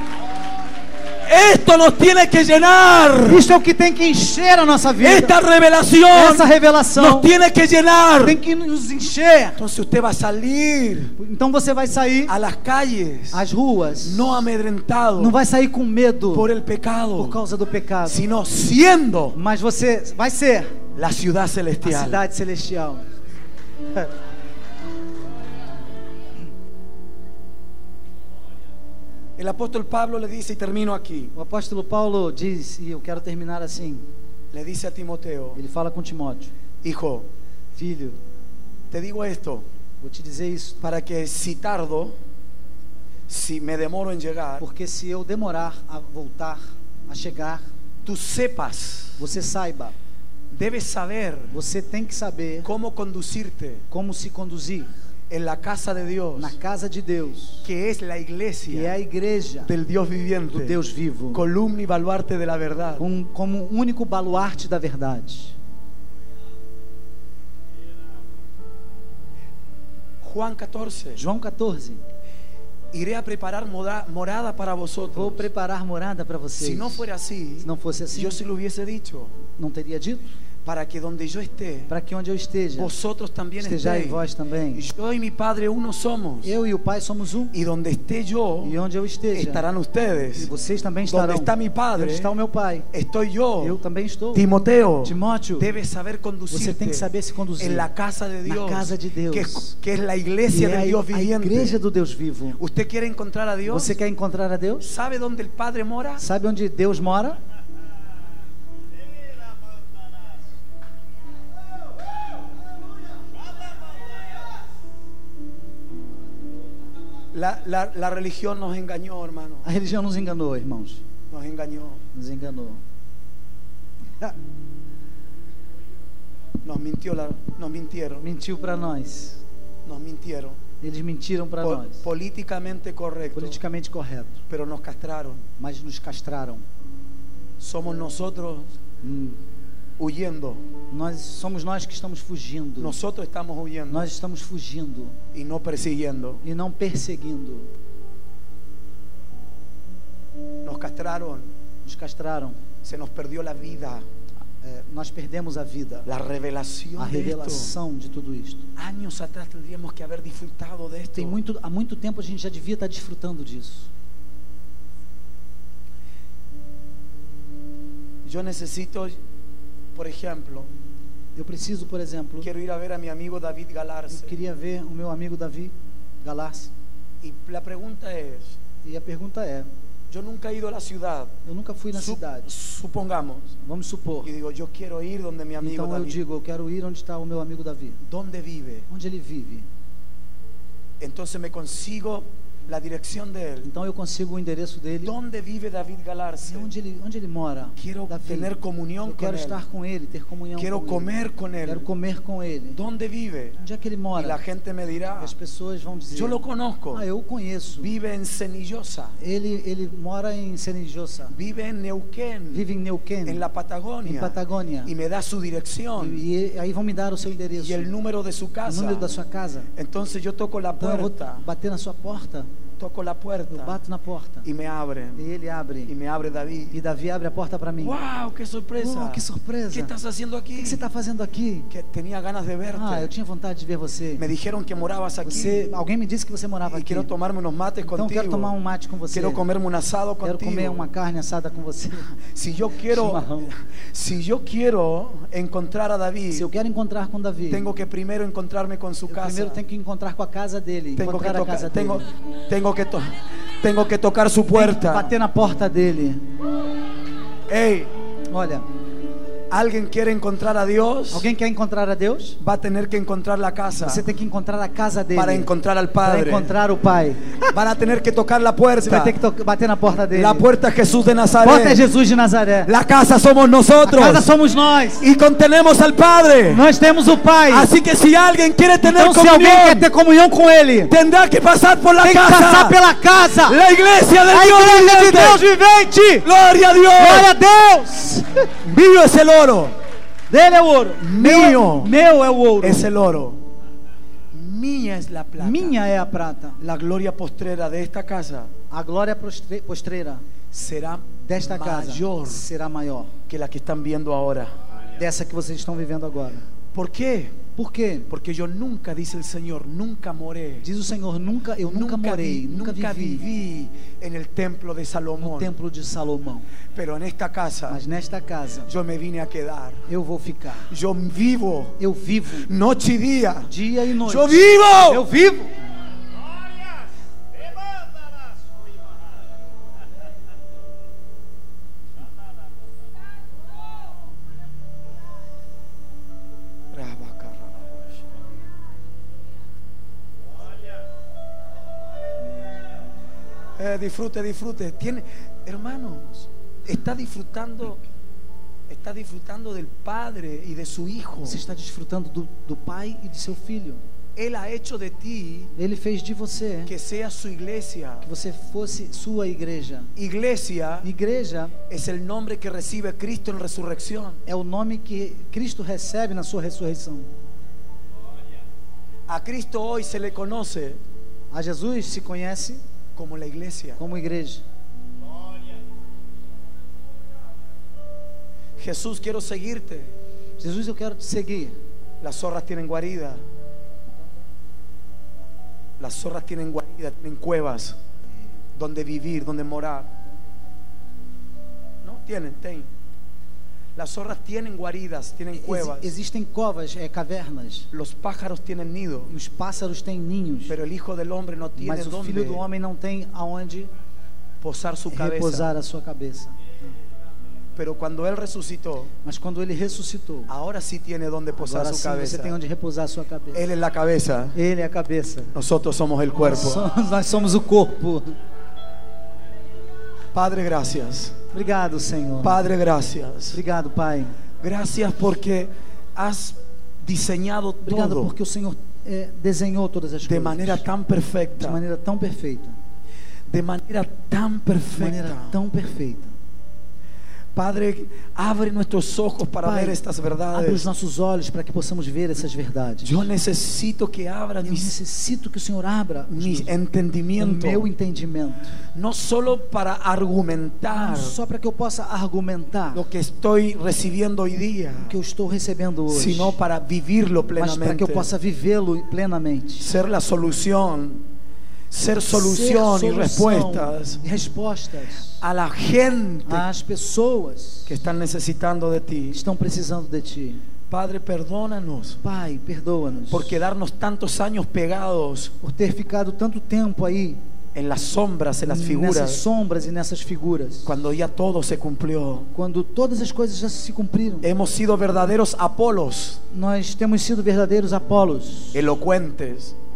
Esto nos tiene que llenar. Isto é o que tem que encher a nossa vida. Esta revelación Essa revelação nos tiene que llenar. tem que nos encher. Entonces usted va a salir Então você vai sair a las calles às ruas, no amedrentado não vai sair com medo por el pecado, por causa do pecado, sino siendo mas você vai ser la ciudad a celestial. cidade celestial. El apóstol Pablo le dice, y termino aquí, O apóstolo Paulo diz, e eu quero terminar assim, le dice a Timoteo, ele fala com Timóteo: hijo, filho, te digo esto, vou te dizer isso, para que si tardo, si me demoro en llegar, porque se eu demorar a voltar, a chegar, tú sepas, você saiba, debes saber você tem que saber cómo conducirte como se conduzir en la casa de Dios, na casa de Deus, que es la que é a iglesia igreja del Dios viviente, do Deus vivo, columna y baluarte de la verdad. com, como um único baluarte da verdade. Juan catorce, João quatorze. iré a preparar mora- morada para Vou vosotros. preparar morada para vocês. Si no fuera así, Se não fosse assim, yo se lo hubiese dicho, não teria dito? para que donde yo esté, Para que onde eu esteja, vosotros también estejais estéis. vós também. Yo y mi Padre uno somos. Eu e o Pai somos um. Y donde esté yo, E onde eu esteja, estarán e ustedes. vocês também Donde estarão. está mi Padre, Onde está o meu Pai, estoy yo. eu também estou. Timoteo, Timóteo, debes saber você conducirte tem que saber se conduzir en la casa de na Dios, casa de Deus, que es, que es la que iglesia é del Dios a, a viviente. igreja do Deus vivo. ¿Usted quiere encontrar a Dios? Você quer encontrar a Deus? ¿Sabe dónde el Padre mora? Sabe onde Deus mora? La, la, la religión nos engañó, hermano. A religião nos enganou, irmãos. Nos engañó. Nos enganou. Nos mintió la, nos mintieron. Mentiu para nós. Nos mintieron. Eles mentiram para Po- nós. políticamente correcto. Politicamente correto. Pero nos castraron. Mas nos castraram. Somos nosotros Hum. huyendo. Nós somos nós que estamos fugindo. Nosotros estamos huyendo Nós estamos fugindo y no persiguiendo. e não perseguindo. Nos castraron. Nos castraram. Se nos perdió la vida. É, nós perdemos a vida. La revelación A de esto. revelação de tudo isto. Años atrás tendríamos que haber disfrutado de esto. Tem muito, há muito tempo a gente já devia estar desfrutando disso. Yo necesito, por ejemplo, Eu preciso, por exemplo, quiero ir a ver a mi amigo David eu Galarse. queria ver o meu amigo Davi Galarse. Y la pregunta es, E a pergunta é, yo nunca he ido a la ciudad. eu nunca fui na Su- cidade. supongamos. Vamos supor. Y digo, yo quiero ir donde mi amigo Então eu David. digo, eu quero ir onde está o meu amigo Davi. ¿Dónde vive? Onde ele vive? Entonces me consigo la dirección de él. Então eu consigo o endereço dele. ¿Dónde vive David Galarse? Onde ele, onde ele mora? Quiero Davi. tener comunión Eu con quero él. estar com ele, ter comunhão Quiero com comer ele. con él. Quero comer com ele. ¿Dónde vive? Onde é que ele Y mora? la gente me dirá, As pessoas vão dizer: yo lo conozco. Ah, eu o conheço. Vive en Cenillosa. Ele, ele mora em Senillosa. Vive en Neuquén. Vive em Neuquén, En la Patagonia. em Patagônia. Y me da su dirección E, e aí vão me dar o seu endereço, y el número de su o casa. número da sua casa. Entonces yo toco la Então eu vou puerta. bater na sua porta. Toco la Eu puerta. bato na porta. Y me abren. E ele abre. Y me abre David. E Davi abre a porta para mim. ¡Wow! ¡Qué sorpresa! Oh, que surpresa! ¿Qué estás haciendo O aquí? que que você está fazendo aqui? Que tenía ganas de verte. Ah, eu tinha vontade de ver você. Me dijeron que morabas aquí. Você, alguém me disse que você morava Y aqui. quiero tomarme unos mates Então contigo. quero tomar um mate com você. Quiero comerme un asado Quero contigo. comer uma carne assada com você. Si yo quiero, Chimarrão. si yo quiero encontrar a David, Se eu quero encontrar com Davi, tengo que primero encontrarme con su eu casa. primeiro tenho que encontrar com a casa dele, Tengo que encontrar a tocar, casa tengo, dele. tengo que to- tengo que tocar su Tenho que puerta. bater na porta dele. Hey, Olha, ¿alguien quiere encontrar a Dios? alguém quer encontrar a Deus? Va a tener que encontrar la casa Você tem que encontrar a casa dele. para encontrar al Para Padre. encontrar o Pai. Van a tener que tocar la Você vai puerta. ter que to- bater na porta dele. La puerta es Jesús de A porta é Nazaret. Jesus de Nazaré. La casa somos A nosotros. casa somos nós. Y contenemos al Padre. Nós temos o Pai. Así que si alguien quiere tener Então se alguém quer comunión, ter comunhão com Ele, tendrá que pasar por la tem que passar casa. pela casa. La iglesia del A Dios igreja de Deus viviente. vivente. Gloria a Glória a Dios. Deus. Mío es el oro. Dele é o ouro. Mío. Meu, meu é o ouro. Es el oro. Mía es la plata. Minha é a prata. La gloria postrera de esta casa A glória postre- postreira será desta casa mayor será maior que la que están viendo ahora. dessa que vocês estão vivendo agora. ¿Por qué? Por quê? Porque yo nunca, dice el Señor, nunca moré. Diz o Senhor, nunca, eu nunca, morei, vi- nunca, nunca vivi viví en el templo de no Salomón. templo de Salomão. Pero en esta casa Mas nesta casa yo me vine a quedar. eu vou ficar. Yo vivo Eu vivo noche y día. dia e noite. Yo vivo. Eu vivo. Eh, disfrute, disfrute. Tiene, hermanos, está disfrutando, está disfrutando del Padre y de su Hijo. Você está desfrutando do, do Pai e de seu Filho. Él ha hecho de ti Ele fez de você que sea su iglesia. que você fosse sua igreja. Iglesia Igreja es el nombre que recibe Cristo en resurrección. é o nome que Cristo recebe na sua ressurreição. A Cristo hoy se le conoce A Jesus se conhece como la iglesia. como igreja. Jesús, quiero seguirte. Jesus, eu quero te seguir. Las zorras tienen guarida. Las zorras tienen guarida, tienen cuevas donde vivir, donde morar. ¿No? Tienen, tienen. Las zorras tienen guaridas, tienen cuevas. Ex- existem covas, é, cavernas. Los pájaros tienen nido. E os pássaros têm ninhos. Pero el Hijo del Hombre no tiene Mas o donde Filho do Homem não tem aonde posar su cabeza. repousar a sua cabeça. Pero cuando Él resucitó, Mas quando ele ressuscitou, ahora sí tiene donde posar agora su sim cabeza. você tem onde repousar a sua cabeça. Él es la cabeza, Ele é a cabeça. nosotros somos el cuerpo. Somos- nós somos o corpo. Padre, gracias. Obrigado, Senhor. Padre, gracias. Obrigado, Pai. Gracias porque has diseñado Obrigado todo porque o Senhor é, desenhou todas as de coisas manera tan perfecta. de maneira tão perfeita. De manera tan De perfecta. maneira tão perfeita. Padre, abre nuestros ojos para Pai, ver estas abre os verdades. nossos olhos para que possamos ver essas verdades. Yo necesito que abras Eu mis, necessito que o Senhor abra os mi meus- o entendimiento, meu entendimento. no solo para argumentar Não só para que eu possa argumentar lo que estoy recibiendo hoy día, o que eu estou recebendo hoje, sino para vivirlo mas para que plenamente. eu possa vivê-lo plenamente. Ser la solución, ser solución Ser y solução respuestas e respostas a la gente às pessoas que están necesitando de que ti. estão precisando de Ti. Padre, perdónanos Pai, perdoa-nos por quedarnos tantos años pegados por ter ficado tanto tempo aí en las sombras, en las nessas figuras, sombras e nessas figuras, cuando ya todo se cumplió. quando todas as coisas já se cumpriram. Hemos sido verdaderos Apolos, Nós temos sido verdadeiros Apolos, elocuentes,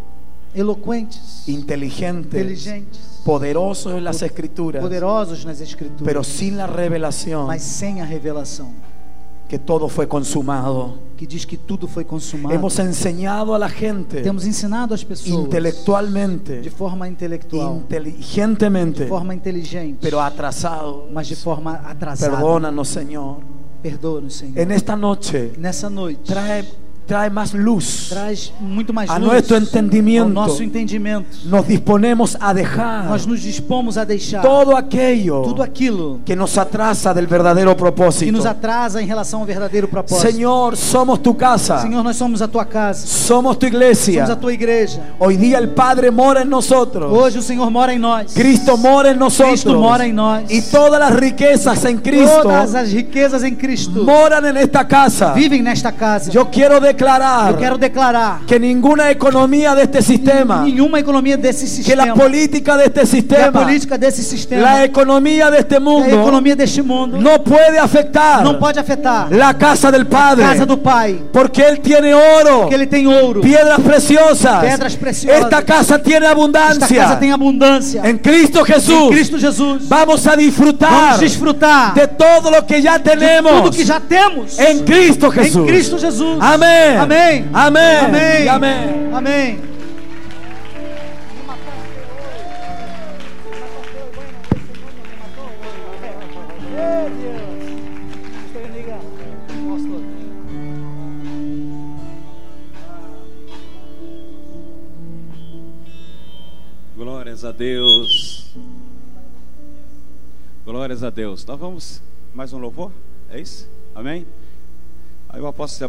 eloquentes, inteligentes, inteligentes, poderosos en las escrituras, poderosos nas escrituras, pero sin la revelación mas sem a revelação, que todo fue consumado. que diz que tudo foi consumado. Hemos enseñado a la gente Temos ensinado as pessoas intelectualmente, de forma intelectual, inteligentemente, de forma inteligente, pero atrasado. mas de forma atrasada. Perdónanos, Señor. Perdoa-nos, Senhor. En esta noche Nessa noite, trae, trae más luz traz muito mais a luz nuestro entendimiento. ao nosso entendimento. Nos disponemos a dejar Nós nos dispomos a deixar todo aquello tudo aquilo que nos atrasa del verdadero que nos propósito. atrasa em relação ao verdadeiro propósito. Señor, somos tu casa, Senhor, nós somos a tua casa, somos tu somos a iglesia. tua igreja. Hoy día el Padre mora en nosotros, Hoje o Senhor mora em nós. Cristo mora en nosotros, Cristo mora em nós. y todas las riquezas en Cristo Todas as riquezas em Cristo moran en esta casa. vivem nesta casa. Yo quiero declarar Eu quero declarar que ninguna economía de este sistema, nenhuma economia desse que la sistema, política de este que a sistema, política desse sistema, la economía de este a mundo economia deste mundo no puede afectar não pode afetar la casa del a Padre, casa do Pai, porque Él tiene oro, porque Ele tem ouro, piedras preciosas. pedras preciosas. Esta casa tiene Esta abundancia. casa tem abundância. En Cristo Em Jesús Cristo Jesus, vamos a vamos disfrutar desfrutar de todo lo que ya de tudo tenemos que já temos en Cristo em Jesús. Cristo Jesus. Amén. Amém. Amén. Amém. Y amén. Amém. Glórias a Deus. Glórias a Deus. Nós vamos mais um louvor? É isso? Amém? Aí o apóstolo